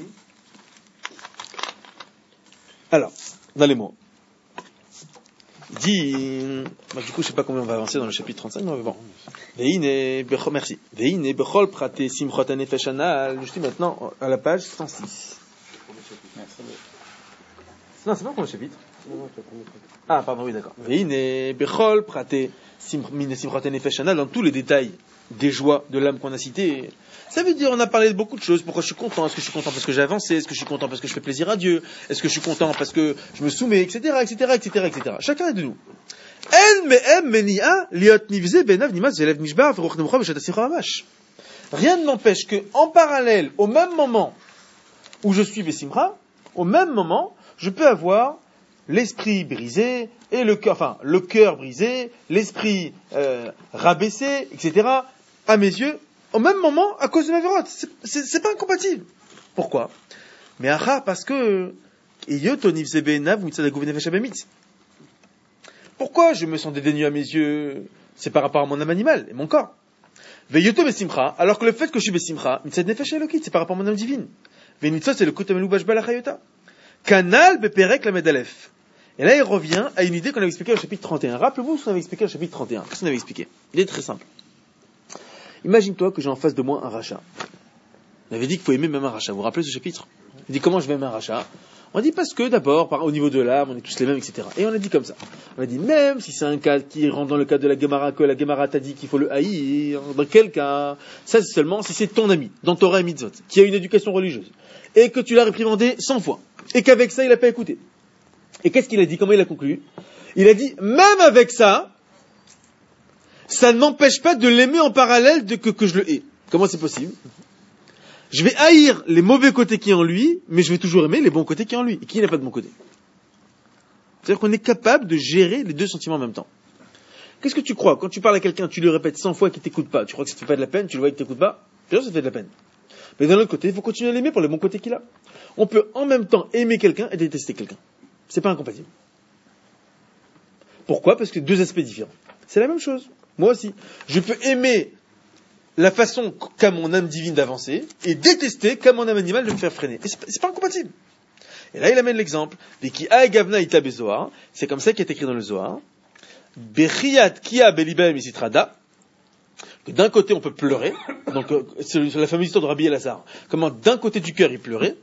Alors, dans les mots. Il dit, bah, du coup, je sais pas combien on va avancer dans le chapitre trente-cinq, mais bon. Veine, bechol, merci. Veine, bechol, prate, simchot, anefesh, anal. Je suis maintenant à la page cent six. Non, c'est pas pour le chapitre. Ah, pardon, oui, d'accord. Veine, bechol, prate, simchot, anefesh, anal, dans tous les détails des joies de l'âme qu'on a citées. Ça veut dire, on a parlé de beaucoup de choses. Pourquoi je suis content? Est-ce que je suis content parce que j'ai avancé? Est-ce que je suis content parce que je fais plaisir à Dieu? Est-ce que je suis content parce que je me soumets, etc., etc., etc., et cetera. Chacun de nous. En me'em meni'a liot nivze benav nimaz velev nishbar v'ruch nemucha v'shatasimcha mamash. Rien ne m'empêche que, en parallèle, au même moment où je suis Bessimcha, au même moment, je peux avoir l'esprit brisé et le cœur, enfin, le cœur brisé, l'esprit euh, rabaissé, et cetera, à mes yeux, au même moment, à cause de ma vérote. C'est, c'est, c'est pas incompatible. Pourquoi? Mais aha, parce que, pourquoi je me sens dédaigneux à mes yeux? C'est par rapport à mon âme animale et mon corps. Veyoto besimcha, alors que le fait que je suis besimcha, mitzad nefesh elokit, c'est par rapport à mon âme divine. Venitzot, c'est le kotamelu bashba lachayota. Kanal beperek la medalef. Et là, il revient à une idée qu'on avait expliquée au chapitre trente et un. Rappelez-vous ce qu'on avait expliqué au chapitre trente et un. Qu'est-ce qu'on avait expliqué? Il est très simple. Imagine-toi que j'ai en face de moi un rachat. On avait dit qu'il faut aimer même un rachat. Vous vous rappelez ce chapitre? Il dit comment je vais aimer un rachat? On dit parce que d'abord, par, au niveau de l'âme, on est tous les mêmes, et cetera. Et on a dit comme ça. On a dit même si c'est un cas qui rentre dans le cadre de la Gemara, que la Gemara t'a dit qu'il faut le haïr, dans quel cas? Ça c'est seulement si c'est ton ami, dans Torah et Mitzvot, qui a une éducation religieuse, et que tu l'as réprimandé cent fois, et qu'avec ça il n'a pas écouté. Et qu'est-ce qu'il a dit? Comment il a conclu? Il a dit, même avec ça, ça ne m'empêche pas de l'aimer en parallèle de que, que je le hais. Comment c'est possible? Je vais haïr les mauvais côtés qui y a en lui, mais je vais toujours aimer les bons côtés qui y a en lui. Et qui n'a pas de bons côtés? C'est-à-dire qu'on est capable de gérer les deux sentiments en même temps. Qu'est-ce que tu crois? Quand tu parles à quelqu'un, tu lui répètes cent fois qu'il t'écoute pas. Tu crois que ça te fait pas de la peine? Tu le vois qu'il t'écoute pas? Bien sûr, ça te fait de la peine. Mais d'un autre côté, il faut continuer à l'aimer pour les bons côtés qu'il a. On peut en même temps aimer quelqu'un et détester quelqu'un. C'est pas incompatible. Pourquoi? Parce que deux aspects différents. C'est la même chose. Moi aussi. Je peux aimer la façon qu'a mon âme divine d'avancer et détester qu'a mon âme animale de me faire freiner. Et c'est, c'est pas incompatible. Et là, il amène l'exemple. C'est comme ça qui est écrit dans le Zohar. Que d'un côté, on peut pleurer. Donc, c'est la fameuse histoire de Rabbi Elazar. Comment d'un côté du cœur, il pleurait.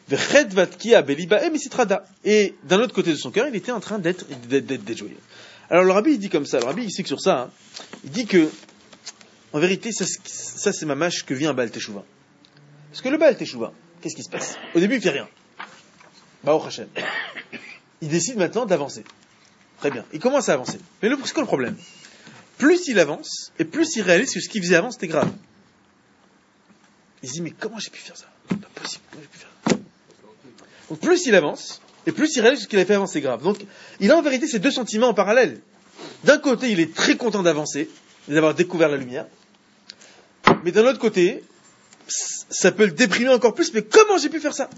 Et d'un autre côté de son cœur, il était en train d'être, d'être, d'être, d'être joyeux. Alors, le Rabbi, il dit comme ça. Le Rabbi, il sait que sur ça, hein, il dit que, en vérité, ça, ça c'est ma mâche que vient un Baal Teshuvah. Parce que le Baal Teshuvah, qu'est-ce qui se passe? Au début, il fait rien. Baruch Hashem. Il décide maintenant d'avancer. Très bien. Il commence à avancer. Mais le, c'est quoi le problème? Plus il avance, et plus il réalise que ce qu'il faisait avant, c'était grave. Il se dit, mais comment j'ai pu faire ça? C'est pas possible. Comment j'ai pu faire ça? Donc, plus il avance, et plus il réalise que ce qu'il a fait avant, c'est grave. Donc, il a en vérité ces deux sentiments en parallèle. D'un côté, il est très content d'avancer, et d'avoir découvert la lumière. Mais d'un autre côté, ça peut le déprimer encore plus, mais comment j'ai pu faire ça?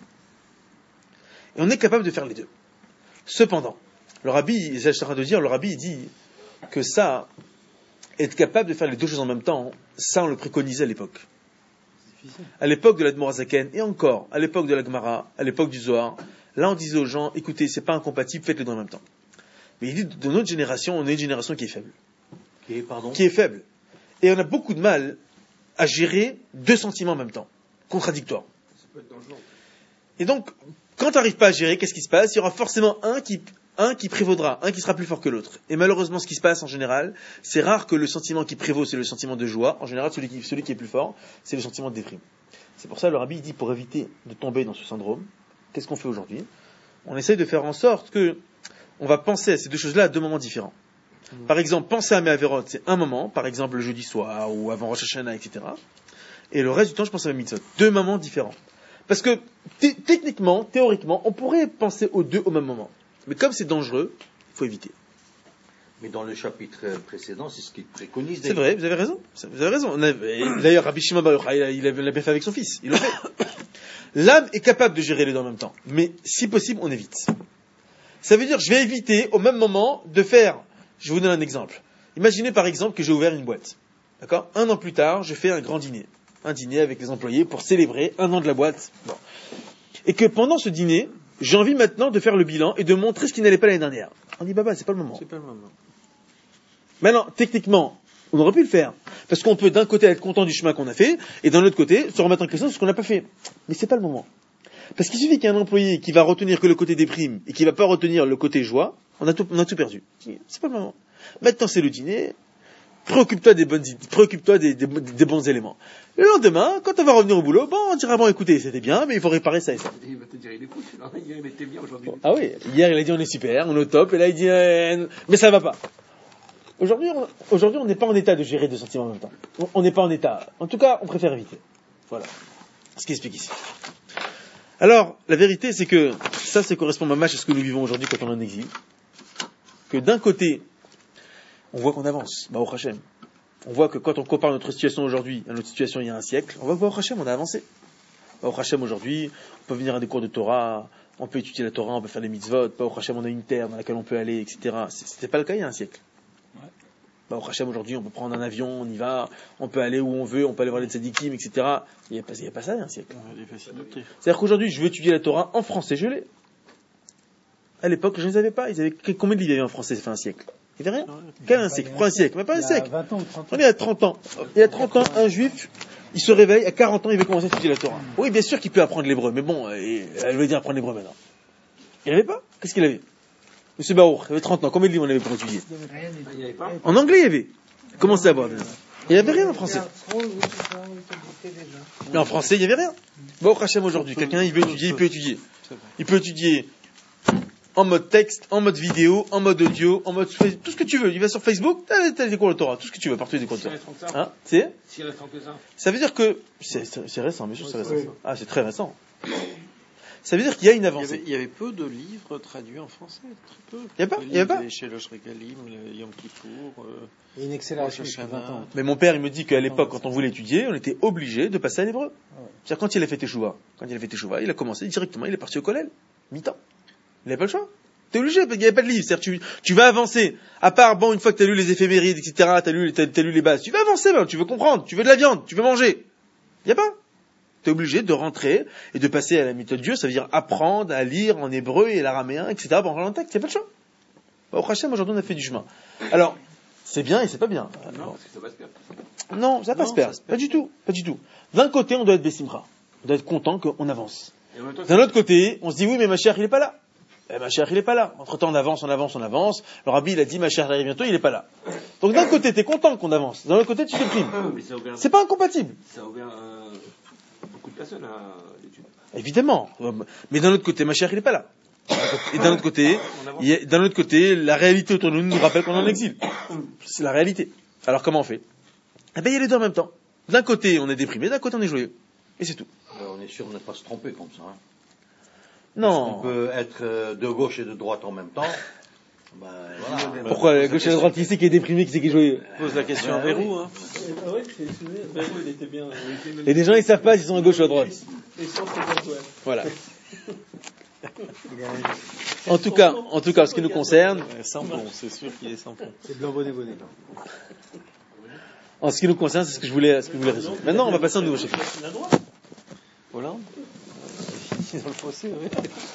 Et on est capable de faire les deux. Cependant, le rabbi, je suis en train de dire, le rabbi, il dit que ça, être capable de faire les deux choses en même temps, ça, on le préconisait à l'époque. À l'époque de l'Admor HaZaken, et encore, à l'époque de la Gemara, à l'époque du Zohar, là, on disait aux gens, écoutez, c'est pas incompatible, faites les deux en même temps. Mais il dit, de notre génération, on est une génération qui est faible. Qui est, pardon? Qui est faible. Et on a beaucoup de mal à gérer deux sentiments en même temps, contradictoires. Ça peut être dangereux. Et donc, quand tu n'arrives pas à gérer, qu'est-ce qui se passe? Il y aura forcément un qui, un qui prévaudra, un qui sera plus fort que l'autre. Et malheureusement, ce qui se passe en général, c'est rare que le sentiment qui prévaut, c'est le sentiment de joie. En général, celui qui, celui qui est plus fort, c'est le sentiment de déprime. C'est pour ça que le rabbi dit, pour éviter de tomber dans ce syndrome, qu'est-ce qu'on fait aujourd'hui? On essaye de faire en sorte que on va penser à ces deux choses-là à deux moments différents. Mmh. Par exemple, penser à mes Averot, c'est un moment, par exemple le jeudi soir ou avant Rosh Hashanah, et cetera. Et le reste du temps, je pense à mes mitzvot. Deux moments différents. Parce que t- techniquement, théoriquement, on pourrait penser aux deux au même moment. Mais comme c'est dangereux, il faut éviter. Mais dans le chapitre précédent, c'est ce qu'il préconise. C'est vrai, vous avez raison. Vous avez raison. On a, d'ailleurs, Rabbi Shimon Bar Yochai, il l'a bien fait avec son fils. Il le fait. L'âme est capable de gérer les deux en même temps. Mais si possible, on évite. Ça veut dire, je vais éviter au même moment de faire. Je vous donne un exemple. Imaginez par exemple que j'ai ouvert une boîte. D'accord? Un an plus tard, je fais un grand dîner. Un dîner avec les employés pour célébrer un an de la boîte. Bon. Et que pendant ce dîner, j'ai envie maintenant de faire le bilan et de montrer ce qui n'allait pas l'année dernière. On dit, bah, bah, c'est pas le moment. C'est pas le moment. Maintenant, techniquement, on aurait pu le faire. Parce qu'on peut d'un côté être content du chemin qu'on a fait, et d'un autre côté, se remettre en question sur ce qu'on n'a pas fait. Mais c'est pas le moment. Parce qu'il suffit qu'il y ait un employé qui va retenir que le côté des primes, et qui va pas retenir le côté joie, on a tout, on a tout perdu. C'est pas le moment. Maintenant, c'est le dîner. Préoccupe-toi des bonnes idées, préoccupe-toi des, des, des bons éléments. Le lendemain, quand on va revenir au boulot, bon, on dira, bon, écoutez, c'était bien, mais il faut réparer ça et ça. Il va te dire, il est fou, hier il était bien, aujourd'hui. Ah oui, hier il a dit on est super, on est au top, et là il dit, euh, mais ça va pas. Aujourd'hui, on, aujourd'hui, on n'est pas en état de gérer deux sentiments en même temps. On- On n'est pas en état. En tout cas, on préfère éviter. Voilà. Ce qui explique ici. Alors, la vérité, c'est que ça, ça correspond mamash à ce que nous vivons aujourd'hui quand on est en exil. Que d'un côté, on voit qu'on avance, Baruch Hashem. On voit que quand on compare notre situation aujourd'hui à notre situation il y a un siècle, on voit que Baruch Hashem, on a avancé. Baruch Hashem, aujourd'hui, on peut venir à des cours de Torah, on peut étudier la Torah, on peut faire les mitzvot, Baruch Hashem, on a une terre dans laquelle on peut aller, et cetera. C'était pas le cas il y a un siècle. Baruch Hashem, aujourd'hui, on peut prendre un avion, on y va, on peut aller où on veut, on peut aller voir les tzadikim, et cetera. Il n'y a, a pas ça il y a un siècle. C'est-à-dire qu'aujourd'hui, je veux étudier la Torah en français, je l'ai. À l'époque, je ne les avais pas. Ils avaient, combien de livres il y avait en français, ça fait un siècle? Il n'y avait rien. Quel un siècle? Prends un siècle, mais pas un siècle. Il y a vingt ans ou trente ans. Il y a trente ans. Il y a trente ans, un juif, il se réveille, à quarante ans, il veut commencer à étudier la Torah. Oui, bien sûr qu'il peut apprendre l'hébreu, mais bon, elle veut dire apprendre l'hébreu maintenant. Il n'avait pas? Qu'est-ce qu'il avait? Monsieur Baruch, il avait trente ans, combien de livres on avait pour étudier? En anglais, il y avait. Commencez à voir. Il n'y avait rien en français. Mais en français, il n'y avait rien. Baruch Hashem aujourd'hui, quelqu'un, il veut étudier, il peut étudier. Il peut étudier en mode texte, en mode vidéo, en mode audio, en mode tout ce que tu veux. Il va sur Facebook, t'as, t'as des cours de Torah, tout ce que tu veux, partout il y a des cours de Torah. Hein, c'est ça veut dire que c'est, c'est, c'est récent, bien sûr, c'est récent. Oui. Ah, c'est très récent. Ça veut dire qu'il y a une avancée. Il y avait, il y avait peu de livres traduits en français, très peu. Il y a pas, il y avait pas. Chez Losh Regalim, le Yom Kippour. Euh, une accélération de vingt ans. Mais mon père, il me dit qu'à l'époque, quand on voulait étudier, on était obligé de passer à l'hébreu. C'est-à-dire quand il a fait Teshuvah, quand il a fait Teshuvah, il a commencé directement, il est parti au collège, mi-temps. Il n'avait pas le choix. T'es obligé, parce qu'il n'y avait pas de livre. C'est-à-dire, tu, tu vas avancer. À part, bon, une fois que t'as lu les éphémérides, et cetera, t'as lu, t'as, t'as lu les bases, tu vas avancer, ben, tu veux comprendre, tu veux de la viande, tu veux manger. Il n'y a pas. T'es obligé de rentrer et de passer à la méthode Dieu, ça veut dire apprendre à lire en hébreu et l'araméen, et cetera, pour rentrer dans le texte. Il n'y a pas de choix. Au Hachem, aujourd'hui, on a fait du chemin. Alors, c'est bien et c'est pas bien. Non, parce que ça passe perdre. Non, ça passe perdre. Pas du tout. Pas du tout. D'un côté, on doit être Bessimra. On doit être content qu'on avance. D'un autre côté, on se dit oui, mais ma chère, il est pas là. Eh, ma chère, il est pas là. Entre temps, on avance, on avance, on avance. Le rabbi, il a dit, ma chère, arrive bientôt, il est pas là. Donc, d'un côté, t'es content qu'on avance. D'un autre côté, tu déprimes. C'est pas incompatible. Ça a ouvert euh, beaucoup de personnes à l'étude. Évidemment. Mais d'un autre côté, ma chère, il est pas là. Et d'un autre côté, il y a, d'un autre côté, la réalité autour de nous nous rappelle qu'on est en exil. C'est la réalité. Alors, comment on fait? Eh ben, il y a les deux en même temps. D'un côté, on est déprimé, d'un côté, on est joyeux. Et c'est tout. Alors, on est sûr de ne pas se tromper comme ça. Hein. Non. On peut être de gauche et de droite en même temps. Ben, voilà. Pourquoi la gauche et la droite? Qui c'est qui est déprimé, qui c'est qui est joyeux? Pose la question à Verrou. Hein. Ah ouais, c'est Verrou, il était bien. Et des gens, ils savent pas s'ils sont à gauche ou à droite. Et sans ouais. Voilà. En tout cas, en tout cas, en ce qui nous concerne, sans plomb, c'est sûr qu'il est sans plomb. C'est blanc bonnet bonnet. En ce qui nous concerne, c'est ce que je voulais, ce que je voulais résumer. Maintenant, on va passer au nouveau chapitre. Hollande. Dans le fossé, oui.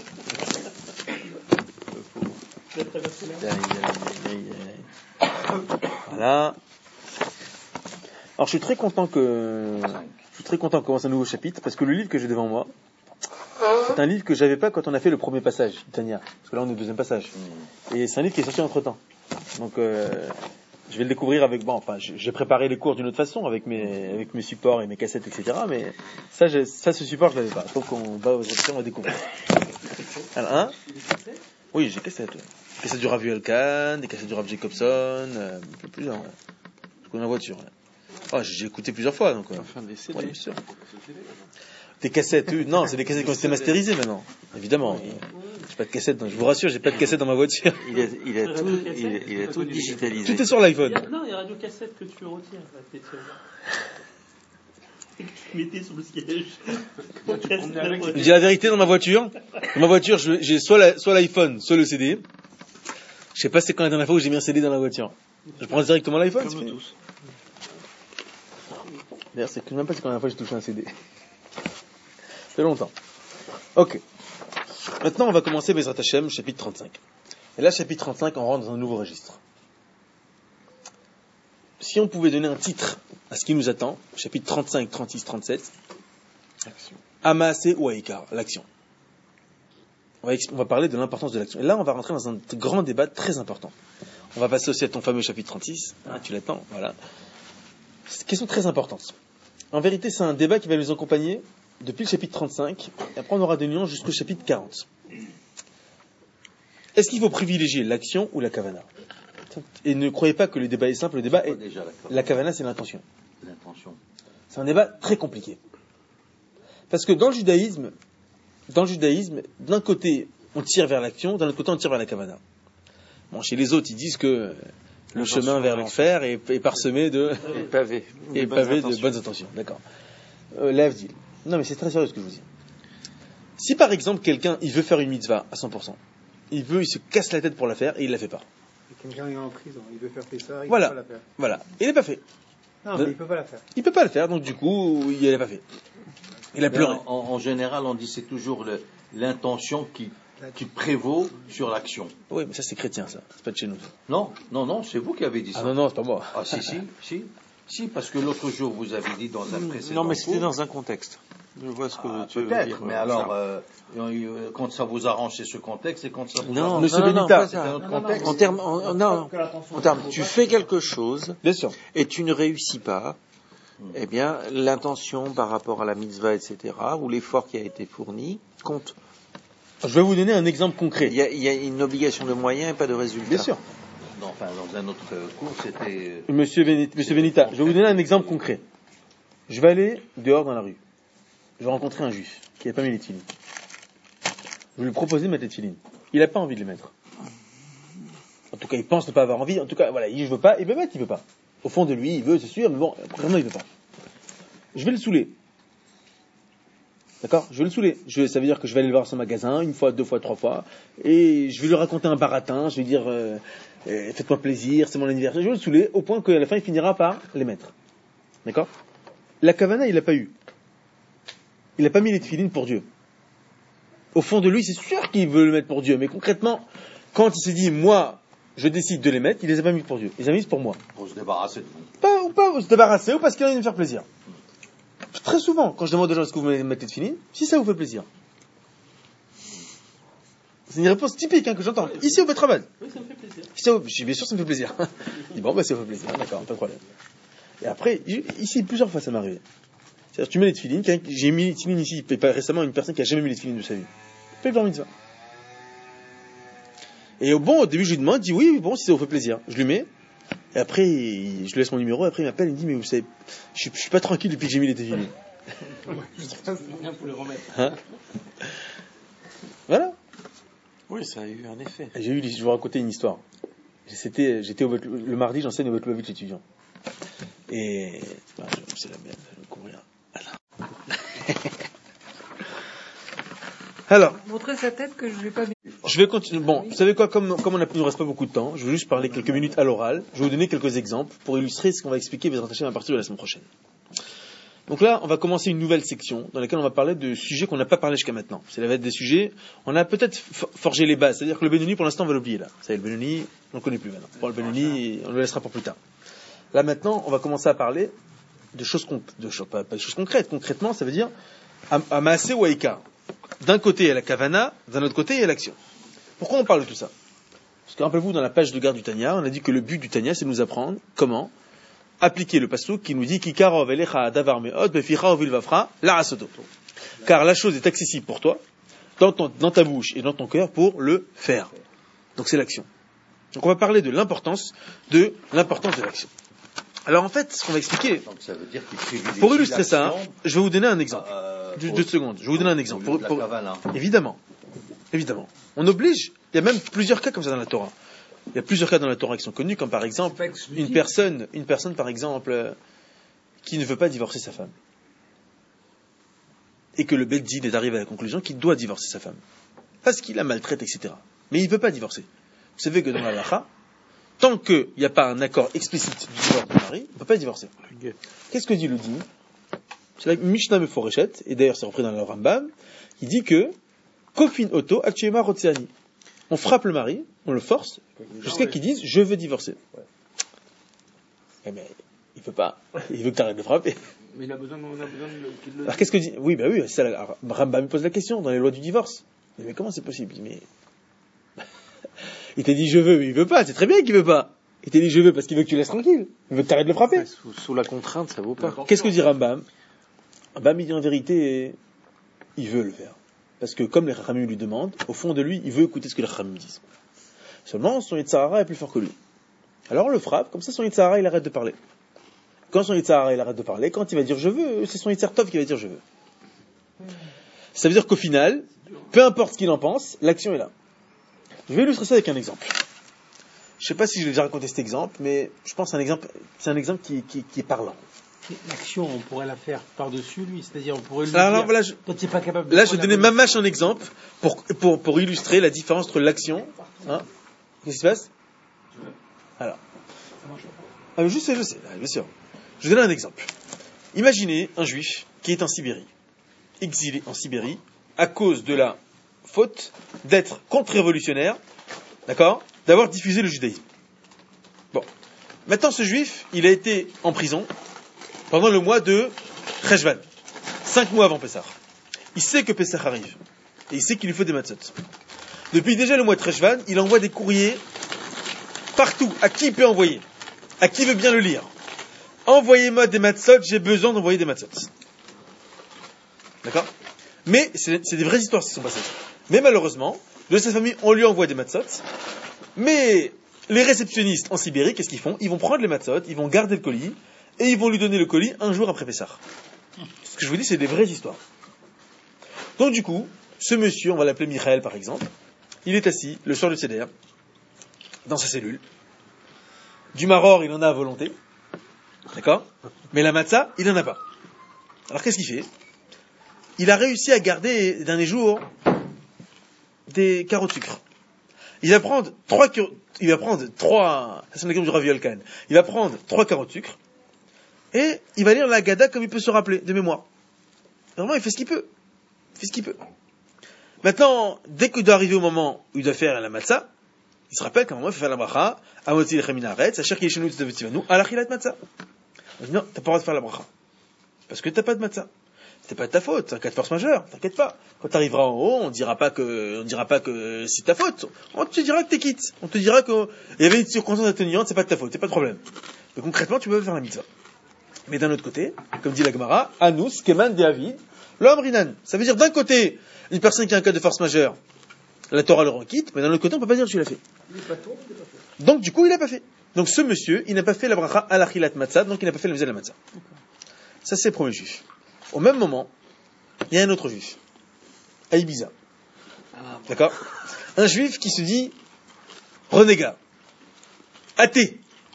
Voilà. Alors, je suis très content que, je suis très content qu'on commence un nouveau chapitre, parce que le livre que j'ai devant moi, c'est un livre que j'avais pas quand on a fait le premier passage, Tania. Parce que là, on est au deuxième passage. Et c'est un livre qui est sorti entre temps. Donc, euh, je vais le découvrir avec, bon, enfin, j'ai préparé les cours d'une autre façon, avec mes, avec mes supports et mes cassettes, et cetera. Mais ça, ça, ce support, je l'avais pas. Donc, on va, on va découvrir. Alors, hein? Oui, j'ai cassettes. Ouais. Des cassettes du Rav Yuelkan, des cassettes du Rav Jacobson, euh, plusieurs, ouais. Je connais en voiture, ouais. Oh, j'ai écouté plusieurs fois, donc, ouais. Enfin, des C D. Ouais, bien sûr. Des cassettes, oui. Non, c'est des cassettes qui ont été masterisées maintenant. Évidemment. J'ai pas de cassettes, je vous rassure, j'ai pas de cassettes dans ma voiture. Il a, il a tout, il a, il a tout digitalisé. Tout est sur l'iPhone. Il y a, non, il y a radio cassette que tu retires, là, peut-être. Et que tu mettais sur le siège. Je dis la vérité, dans ma voiture, dans ma voiture, j'ai soit, la, soit l'iPhone, soit le C D. Je sais pas c'est quand la dernière fois où j'ai mis un C D dans la voiture. Je prends directement l'iPhone. Comme tous. D'ailleurs, c'est même pas c'est quand la dernière fois que j'ai touché un C D. Ça fait longtemps. Ok. Maintenant, on va commencer Bezrat Hashem, chapitre trente-cinq. Et là, chapitre trente-cinq, on rentre dans un nouveau registre. Si on pouvait donner un titre à ce qui nous attend, chapitre trente-cinq, trente-six, trente-sept, Amaasé ou Aïkar, l'action. On va, on va parler de l'importance de l'action. Et là, on va rentrer dans un grand débat très important. On va passer aussi à ton fameux chapitre trente-six. Ah, tu l'attends, voilà. C'est une question très importante. En vérité, c'est un débat qui va nous accompagner depuis le chapitre trente-cinq, et après on aura des nuances jusqu'au chapitre quarante. Est-ce qu'il faut privilégier l'action ou la kavana? Et ne croyez pas que le débat est simple, le débat est... Déjà, la kavana, c'est l'intention. L'intention. C'est un débat très compliqué. Parce que dans le judaïsme, dans le judaïsme, d'un côté, on tire vers l'action, d'un autre côté, on tire vers la kavana. Bon, chez les autres, ils disent que le chemin vers l'enfer est, est parsemé de... Et pavé. Et pavé de bonnes intentions. D'accord. Euh, Lève dit. Non, mais c'est très sérieux ce que je vous dis. Si par exemple, quelqu'un, il veut faire une mitzvah à cent pour cent, il veut, il se casse la tête pour la faire et il la fait pas. Quelqu'un est en prison, il veut faire ça, il voilà. peut pas la faire. Voilà. Il n'est pas fait. Non, mais il peut pas la faire. Il peut pas le faire, donc du coup, il l'a pas fait. Il a pleuré. En, en général, on dit c'est toujours le, l'intention qui, qui prévaut sur l'action. Oui, mais ça c'est chrétien, ça. C'est pas de chez nous. Non, non, non, c'est vous qui avez dit ça. Ah non, non, c'est pas moi. Ah si, si, si. Si, parce que l'autre jour, vous avez dit dans un précédent Non, mais c'était cours, dans un contexte. Je vois ce que ah, tu veux peut-être, dire. mais alors, euh, euh, quand ça vous arrange, c'est ce contexte, et quand ça vous Non, arrange, Monsieur non, non, Benita, pas c'est ça. un autre contexte. En termes, en, non, en termes, tu fais quelque chose Bien sûr. et tu ne réussis pas, eh bien, l'intention par rapport à la mitzvah, et cetera, ou l'effort qui a été fourni, compte. Je vais vous donner un exemple concret. Il y a, il y a une obligation de moyens et pas de résultat. Bien sûr. Non, enfin, dans un autre cours, c'était... Monsieur Benita, Monsieur Benita, je vais vous donner un exemple concret. Je vais aller dehors dans la rue. Je vais rencontrer un juif qui n'a pas mis les tefilines. Je vais lui proposer de mettre les tefilines. Il n'a pas envie de les mettre. En tout cas, il pense ne pas avoir envie. En tout cas, voilà, il dit je veux pas, il veut mettre, il veut pas. Au fond de lui, il veut, c'est sûr, mais bon, vraiment, il veut pas. Je vais le saouler. D'accord ? Je vais le saouler. Je, ça veut dire que je vais aller le voir à son magasin, une fois, deux fois, trois fois, et je vais lui raconter un baratin, je vais lui dire, euh, euh, faites-moi plaisir, c'est mon anniversaire. Je vais le saouler au point qu'à la fin, il finira par les mettre. D'accord ? La kavana, il l'a pas eu. Il n'a pas mis les tefilines pour Dieu. Au fond de lui, c'est sûr qu'il veut le mettre pour Dieu, mais concrètement, quand il s'est dit, moi, je décide de les mettre, il les a pas mis pour Dieu. Il les a mis pour moi. Pour se débarrasser de vous. Pas, ou pas pour se débarrasser, ou parce qu'il a envie de me faire plaisir. Très souvent, quand je demande aux gens est-ce que vous voulez mettre les tefilines, si ça vous fait plaisir. C'est une réponse typique hein, que j'entends. Ici au Betrabad. Oui, ça me fait plaisir. Si ça vous... Je dis bien sûr ça me fait plaisir. Il dit bon bah ça me fait plaisir, d'accord, pas de problème. Et après, ici plusieurs fois ça m'est arrivé. C'est-à-dire tu mets les tefilines, j'ai mis les tefilines ici, et pas récemment une personne qui a jamais mis les tefilines de sa vie. Pas eu envie de ça. Et bon, au début je lui demande, il dit oui, bon si ça vous fait plaisir. Je lui mets, et après je lui laisse mon numéro, et après il m'appelle, il me dit mais vous savez, je, je suis pas tranquille depuis que j'ai mis les tefilines. C'est bien pour les remettre. Hein voilà. Oui, ça a eu un effet. J'ai eu, je vais vous raconter une histoire. C'était, j'étais au, le mardi, j'enseigne au Betluvavitch étudiant. Et bah, c'est la merde, je vais courir. Alors, montrer sa tête que je vais pas. Je vais continuer. Bon, vous savez quoi, comme, comme on a, il nous reste pas beaucoup de temps, je vais juste parler quelques minutes à l'oral. Je vais vous donner quelques exemples pour illustrer ce qu'on va expliquer à partir de la semaine prochaine. Donc là, on va commencer une nouvelle section dans laquelle on va parler de sujets qu'on n'a pas parlé jusqu'à maintenant. C'est la va être des sujets, on a peut-être forgé les bases, c'est-à-dire que le Benoni, pour l'instant, on va l'oublier là. Ça y est, le Benoni, on le connaît plus maintenant. Bon, le Benoni, on le laissera pour plus tard. Là maintenant, on va commencer à parler de choses, con- de choses pas, pas de choses concrètes. Concrètement, ça veut dire Amassé ou Aïka. D'un côté, il y a la Kavana, d'un autre côté, il y a l'action. Pourquoi on parle de tout ça ? Parce que rappelez-vous, dans la page de garde du Tanya, on a dit que le but du Tanya, c'est de nous apprendre comment appliquer le passouk qui nous dit Kikarov elecha davar me'od beficha ovil vafra la'asoto. Car la chose est accessible pour toi, dans, ton, dans ta bouche et dans ton cœur, pour le faire. Donc c'est l'action. Donc on va parler de l'importance de l'importance de l'action. Alors en fait, ce qu'on va expliquer, Donc ça veut dire qu'il privilégie pour illustrer ça, l'action, je vais vous donner un exemple. euh, Juste pour- deux secondes. Je vais vous donner un exemple. au lieu Pour- de la pour- Kavala. Évidemment. Évidemment. On oblige. Il y a même plusieurs cas comme ça dans la Torah. Il y a plusieurs cas dans la Torah qui sont connus, comme par exemple pas exclusif. une personne, une personne par exemple, euh, qui ne veut pas divorcer sa femme. Et que le Beit Din est arrivé à la conclusion qu'il doit divorcer sa femme. Parce qu'il la maltraite, et cetera. Mais il ne veut pas divorcer. Vous savez que dans la halakha, tant qu'il n'y a pas un accord explicite du divorce du mari, on ne peut pas divorcer. Qu'est-ce que dit le Din ? C'est la Mishnah Meforeshet, et d'ailleurs c'est repris dans le Rambam, il dit que Kofin Oto Achema Rotseani. On frappe le mari, on le force, jusqu'à qu'il dise je veux divorcer. Eh bien, il peut pas. Il veut que tu arrêtes de frapper. Mais il a besoin, on a besoin de le- qu'il le Alors qu'est-ce que dit ? Oui, bah oui, c'est ça. la- alors, Rambam me pose la question dans les lois du divorce. Mais, mais comment c'est possible ? Mais il t'a dit je veux, mais il veut pas. C'est très bien qu'il veut pas. Il t'a dit je veux parce qu'il veut que tu laisses tranquille. Il veut que tu arrêtes de le frapper. Sous, sous la contrainte, ça vaut pas. Qu'est-ce que dit Rambam ? Rambam, il dit en vérité, il veut le faire. Parce que comme les Chachamim lui demandent, au fond de lui, il veut écouter ce que les Chachamim disent. Seulement, son Yetzirah est plus fort que lui. Alors on le frappe, comme ça son Yitzhara il arrête de parler. Quand son Yitzhara il arrête de parler, quand il va dire je veux, c'est son Yitzhar Tov qui va dire je veux. Ça veut dire qu'au final, peu importe ce qu'il en pense, l'action est là. Je vais illustrer ça avec un exemple. Je ne sais pas si je l'ai déjà raconté cet exemple, mais je pense que c'est un exemple, c'est un exemple qui, qui, qui est parlant. L'action, on pourrait la faire par-dessus lui, c'est-à-dire on pourrait lui Alors, dire, voilà, je, quand il n'est pas capable de là, je prendre vais la donner bonne- mamache un exemple pour, pour, pour illustrer la différence entre l'action. Hein. Qu'est-ce qui se passe? Alors. Ah, mais je sais, je sais, bien sûr. Je vais donner un exemple. Imaginez un juif qui est en Sibérie, exilé en Sibérie, à cause de la faute d'être contre-révolutionnaire, d'accord, d'avoir diffusé le judaïsme. Bon. Maintenant, ce juif, il a été en prison pendant le mois de Cheshvan, cinq mois avant Pessah. Il sait que Pessah arrive, et il sait qu'il lui faut des matzot. Depuis déjà le mois de Cheshvan, il envoie des courriers partout. À qui il peut envoyer? À qui veut bien le lire? Envoyez-moi des matzot, j'ai besoin d'envoyer des matzot. D'accord? Mais c'est, c'est des vraies histoires qui se sont passées. Mais malheureusement, de sa famille, on lui envoie des matzot. Mais les réceptionnistes en Sibérie, qu'est-ce qu'ils font? Ils vont prendre les matzot, ils vont garder le colis, et ils vont lui donner le colis un jour après Pessah. Ce que je vous dis, c'est des vraies histoires. Donc du coup, ce monsieur, on va l'appeler Michael par exemple, il est assis le soir du Seder, dans sa cellule. Du maror, il en a à volonté. D'accord? Mais la matzah, il n'en a pas. Alors qu'est-ce qu'il fait? Il a réussi à garder, les derniers jours, des carreaux de sucre. Il va prendre trois, il va prendre trois, ça c'est l'exemple du Rav Yolkan. Il va prendre trois carreaux de sucre, et il va lire la Haggadah comme il peut se rappeler, de mémoire. Vraiment, il fait ce qu'il peut. Il fait ce qu'il peut. Maintenant, dès qu'il doit arriver au moment où il doit faire la matzah, il se rappelle qu'à un moment, il faut faire la bracha, Amotzi lechem min haaretz, asher ki yeshenu tzedavot tivanu, al achilat matzah. On dit non, t'as pas le droit de faire la bracha. Parce que t'as pas de matzah. C'est pas de ta faute, c'est un cas de force majeure, t'inquiète pas. Quand t'arriveras en haut, on dira pas que, on dira pas que c'est ta faute. On te dira que t'es quitte. On te dira qu'il y avait une circonstance atténuante, c'est pas de ta faute, c'est pas de problème. Mais concrètement, tu peux faire la mitzvah. Mais d'un autre côté, comme dit la Gemara, Anus, Keman, David, l'homme Rinan. Ça veut dire d'un côté, une personne qui a un cas de force majeure, la Torah le rend quitte, mais d'un autre côté, on peut pas dire que tu l'as fait. Donc, du coup, il n'a pas fait. Donc, ce monsieur, il n'a pas fait la bracha al achilat matzah, donc il n'a pas fait la mitzvah de la matzah. Ça, c'est le premier juif. Au même moment, il y a un autre juif, à Ibiza. D'accord? Un juif qui se dit renégat, athée.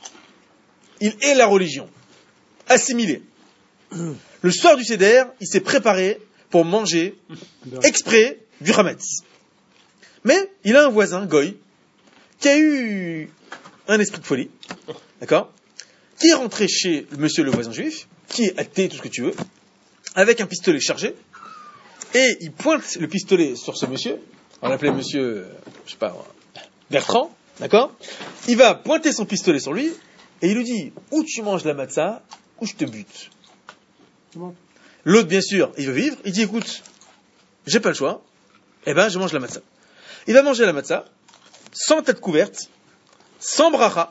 Il est la religion. Assimilé. Le soir du Seder, il s'est préparé pour manger exprès du Hametz. Mais il a un voisin, Goy, qui a eu un esprit de folie, d'accord, qui est rentré chez monsieur le voisin juif, qui est athée, tout ce que tu veux, avec un pistolet chargé, et il pointe le pistolet sur ce monsieur, on l'appelait monsieur, je sais pas, Bertrand, d'accord, il va pointer son pistolet sur lui, et il lui dit, ou tu manges la matzah, ou je te bute. L'autre, bien sûr, il veut vivre, il dit, écoute, j'ai pas le choix, eh ben, je mange la matzah. Il va manger la matzah, sans tête couverte, sans bracha,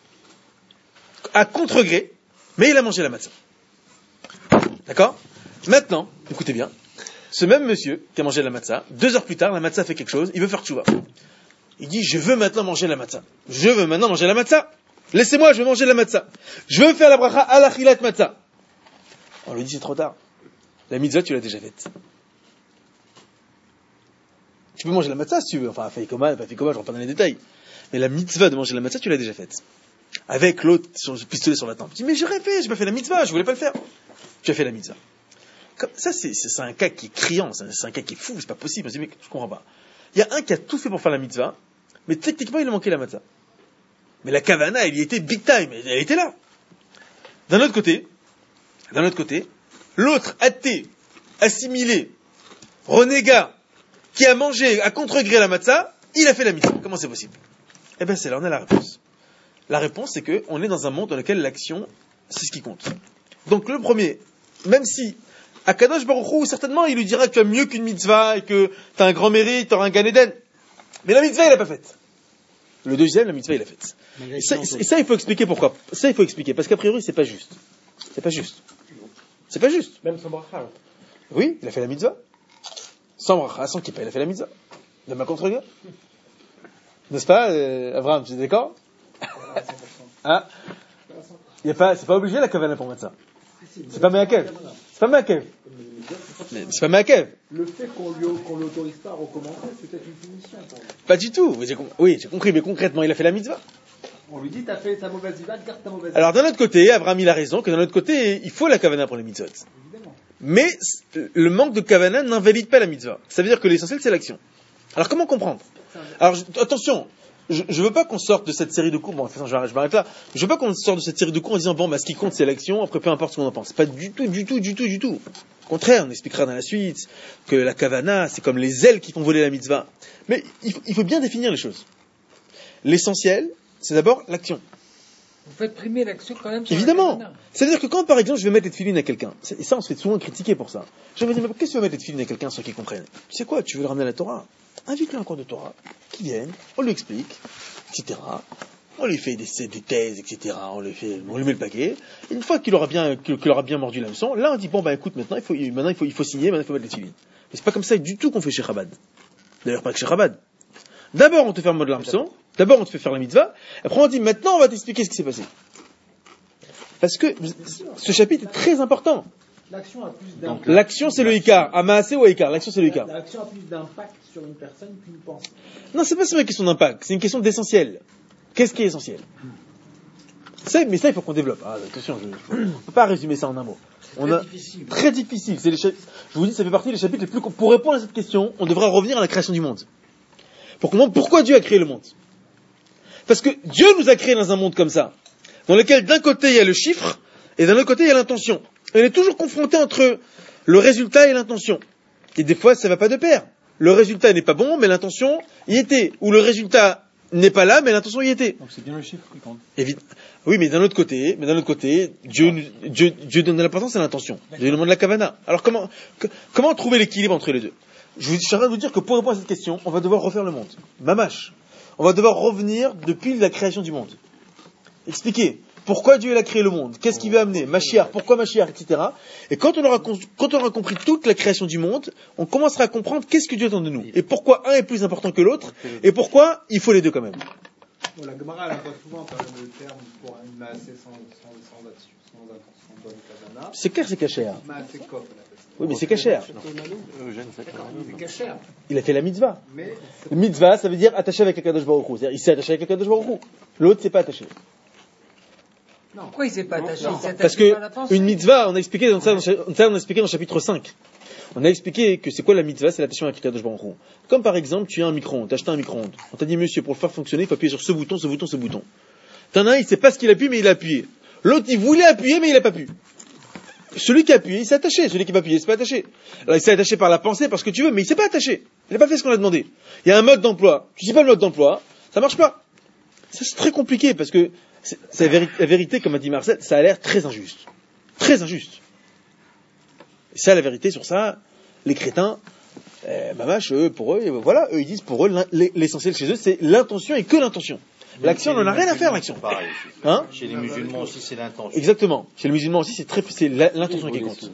à contre-gré, mais il a mangé la matzah. D'accord? Maintenant, écoutez bien, ce même monsieur qui a mangé la matzah, deux heures plus tard, la matzah fait quelque chose, il veut faire tchouva. Il dit, je veux maintenant manger la matzah. Je veux maintenant manger la matzah. Laissez-moi, je veux manger la matzah. Je veux faire la bracha à la chilat matzah. On lui dit, c'est trop tard. La mitzvah, tu l'as déjà faite. Tu peux manger la matzah si tu veux. Enfin, fait comment, pas fait comment, je rentre pas dans les détails. Mais la mitzvah de manger la matzah, tu l'as déjà faite. Avec l'autre, son pistolet sur la tempe. Tu dis, mais j'aurais fait, j'ai pas fait la mitzvah, je voulais pas le faire. Tu as fait la mitzvah. Comme, ça, c'est, c'est un cas qui est criant, c'est un, c'est un cas qui est fou, c'est pas possible. Je dis, mais je comprends pas. Il y a un qui a tout fait pour faire la mitzvah, mais techniquement, il a manqué la matzah. Mais la kavana, elle y était big time, elle était là. D'un autre côté, d'un autre côté, l'autre athée, assimilé, renégat, qui a mangé à contre-gré la matzah, il a fait la mitzvah. Comment c'est possible? Eh bien, c'est là, on a la réponse. La réponse, c'est que on est dans un monde dans lequel l'action, c'est ce qui compte. Donc, le premier, même si, à Kadosh Baruch Hu, certainement, il lui dira que tu as mieux qu'une mitzvah et que tu as un grand mérite, tu auras un Gan Eden. Mais la mitzvah, il l'a pas faite. Le deuxième, la mitzvah, il l'a faite. Et ça, et ça, il faut expliquer pourquoi. Ça, il faut expliquer. Parce qu'a priori, c'est pas juste. C'est pas juste. C'est pas juste. Même sans bracha. Oui, il a fait la mitzvah. Sans bracha, sans kippa, il a fait la mitzvah. De ma contre-gars. N'est-ce pas, euh, Abraham, tu es d'accord? Ah, y a pas, c'est pas obligé la kavana pour mettre ça. C'est pas Meakev. C'est pas Meakev. C'est pas Meakev. Le fait qu'on lui, qu'on l'autorise pas à recommencer, c'est peut-être une punition. Pas du tout. J'ai com- oui, j'ai compris, mais concrètement, il a fait la mitzvah. On lui dit, t'as fait ta mauvaise mitzvah, garde ta mauvaise mitzvah. Alors d'un autre côté, Abraham il a raison que d'un autre côté, il faut la kavana pour les mitzvot. Évidemment. Mais le manque de kavana n'invalide pas la mitzvah. Ça veut dire que l'essentiel c'est l'action. Alors comment comprendre? Alors je- attention, je, je veux pas qu'on sorte de cette série de cours. Bon, de toute façon, je, je m'arrête là. Je veux pas qu'on sorte de cette série de cours en disant bon, bah ce qui compte c'est l'action. Après, peu importe ce qu'on en pense. Pas du tout, du tout, du tout, du tout. Au contraire, on expliquera dans la suite que la kavana c'est comme les ailes qui font voler la mitzvah. Mais il faut, il faut bien définir les choses. L'essentiel, c'est d'abord l'action. Vous faites primer l'action quand même sur Évidemment. la kavana. C'est-à-dire que quand, par exemple, je vais mettre les tefilines à quelqu'un, c'est- et ça, on se fait souvent critiquer pour ça. Je vais dire, mais qu'est-ce que tu veux mettre les tefilines à quelqu'un sans qu'il comprenne? Tu sais quoi, tu veux le ramener à la Torah? Invite-le à un cours de Torah, qu'il vienne, on lui explique, et cetera. On lui fait des, des thèses, et cetera. On lui fait, on lui met le paquet. Et une fois qu'il aura bien, qu'il qu'il aura bien mordu la leçon, là, on dit, bon, bah, écoute, maintenant, il faut, maintenant, il faut, il faut signer, maintenant, il faut mettre les tefilines. Mais c'est pas comme ça du tout qu'on fait chez Chabad. D'ailleurs, pas que chez Chabad. D'abord, on te fait mordre la leçon. D'abord, on te fait faire la mitzvah. Après, on dit, maintenant, on va t'expliquer ce qui s'est passé. Parce que ce chapitre est très important. L'action a plus d'impact. L'action, c'est le Icar. Amaasé ou Icar. L'action, c'est le Icar. L'action a plus d'impact sur une personne qu'une pensée. Non, c'est pas seulement une question d'impact. C'est une question d'essentiel. Qu'est-ce qui est essentiel? Ça, mais ça, il faut qu'on développe. Ah, attention, je ne peux pas résumer ça en un mot. On a... difficile. Très difficile. C'est les cha- Je vous dis, ça fait partie des chapitres les plus... com- Pour répondre à cette question, on devra revenir à la création du monde. Pour comprendre pourquoi Dieu a créé le monde. Parce que Dieu nous a créé dans un monde comme ça, dans lequel d'un côté il y a le chiffre, et d'un autre côté il y a l'intention. Et on est toujours confronté entre le résultat et l'intention. Et des fois ça ne va pas de pair. Le résultat n'est pas bon, mais l'intention y était. Ou le résultat n'est pas là, mais l'intention y était. Donc c'est bien le chiffre qui compte. Évid- Oui, mais d'un autre côté, mais d'un autre côté, Dieu, nous- Dieu, Dieu donne l'importance à l'intention. Dieu demande la kavana. Alors comment, que- comment trouver l'équilibre entre les deux? Je, vous, je suis en train de vous dire que pour répondre à cette question, on va devoir refaire le monde. Mamache. On va devoir revenir depuis la création du monde. Expliquer pourquoi Dieu a créé le monde, qu'est-ce qu'il veut amener, Mashiach, pourquoi Mashiach, et cetera. Et quand on aura, con- quand on aura compris toute la création du monde, on commencera à comprendre qu'est-ce que Dieu attend de nous. Et pourquoi un est plus important que l'autre, et pourquoi il faut les deux quand même. Bon, la Gemara, elle emploie souvent par le terme pour une maasé sans, sans, sans, action, sans intention bonne kavana. C'est clair, c'est caché. Maasé kof, elle appelle ça. Oui, mais c'est caché. C'est cachère. Il a fait la mitzvah. Mais Le mitzvah, ça veut dire attaché avec le Kadosh Baruch Hu. C'est-à-dire, il s'est attaché avec le Kadosh Baruch Hu. L'autre, c'est pas attaché. Pourquoi il s'est pas attaché? Il s'est attaché Parce que par la pensée. une mitzvah, on a expliqué dans ça, dans, ça, on a expliqué dans le chapitre cinq. On a expliqué que c'est quoi la mitzvah, c'est l'attachement avec le Kadosh Baruch Hu. Comme par exemple, tu as un micro-ondes, t'as acheté un micro-ondes. On t'a dit, monsieur, pour le faire fonctionner, il faut appuyer sur ce bouton, ce bouton, ce bouton. T'en as un, il sait pas ce qu'il appuie, mais il a appuyé. L'autre, il voulait appuyer, mais il a pas pu. Celui qui a appuyé, il s'est attaché. Celui qui n'a pas appuyé, il s'est pas attaché. Alors, il s'est attaché par la pensée, parce que tu veux, mais il s'est pas attaché. Il n'a pas fait ce qu'on a demandé. Il y a un mode d'emploi. Tu sais pas le mode d'emploi, ça marche pas. Ça, c'est très compliqué, parce que c'est, c'est la, véri- la vérité, comme a dit Marcel, ça a l'air très injuste. Très injuste. Et ça, la vérité sur ça, les crétins, euh, mamache, eux, pour eux, voilà, eux, ils disent pour eux, l'in- l'essentiel chez eux, c'est l'intention et que l'intention. L'action, on n'en a rien à faire, l'action. Pareil. Hein? Chez les musulmans aussi, c'est l'intention. Exactement. Chez les musulmans aussi, c'est très, c'est la- l'intention qui compte.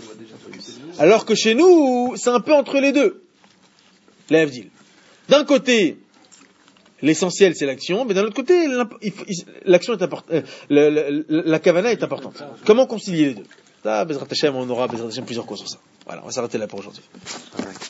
Alors que chez nous, c'est un peu entre les deux. L'Avdil. D'un côté, l'essentiel c'est l'action, mais d'un autre côté, l'imp- il faut- il- l'action est importante, la, la, la, la kavana est importante. Comment concilier les deux? Là, Bezrat Hashem, on aura Bezrat Hashem plusieurs cours sur ça. Voilà, on va s'arrêter là pour aujourd'hui.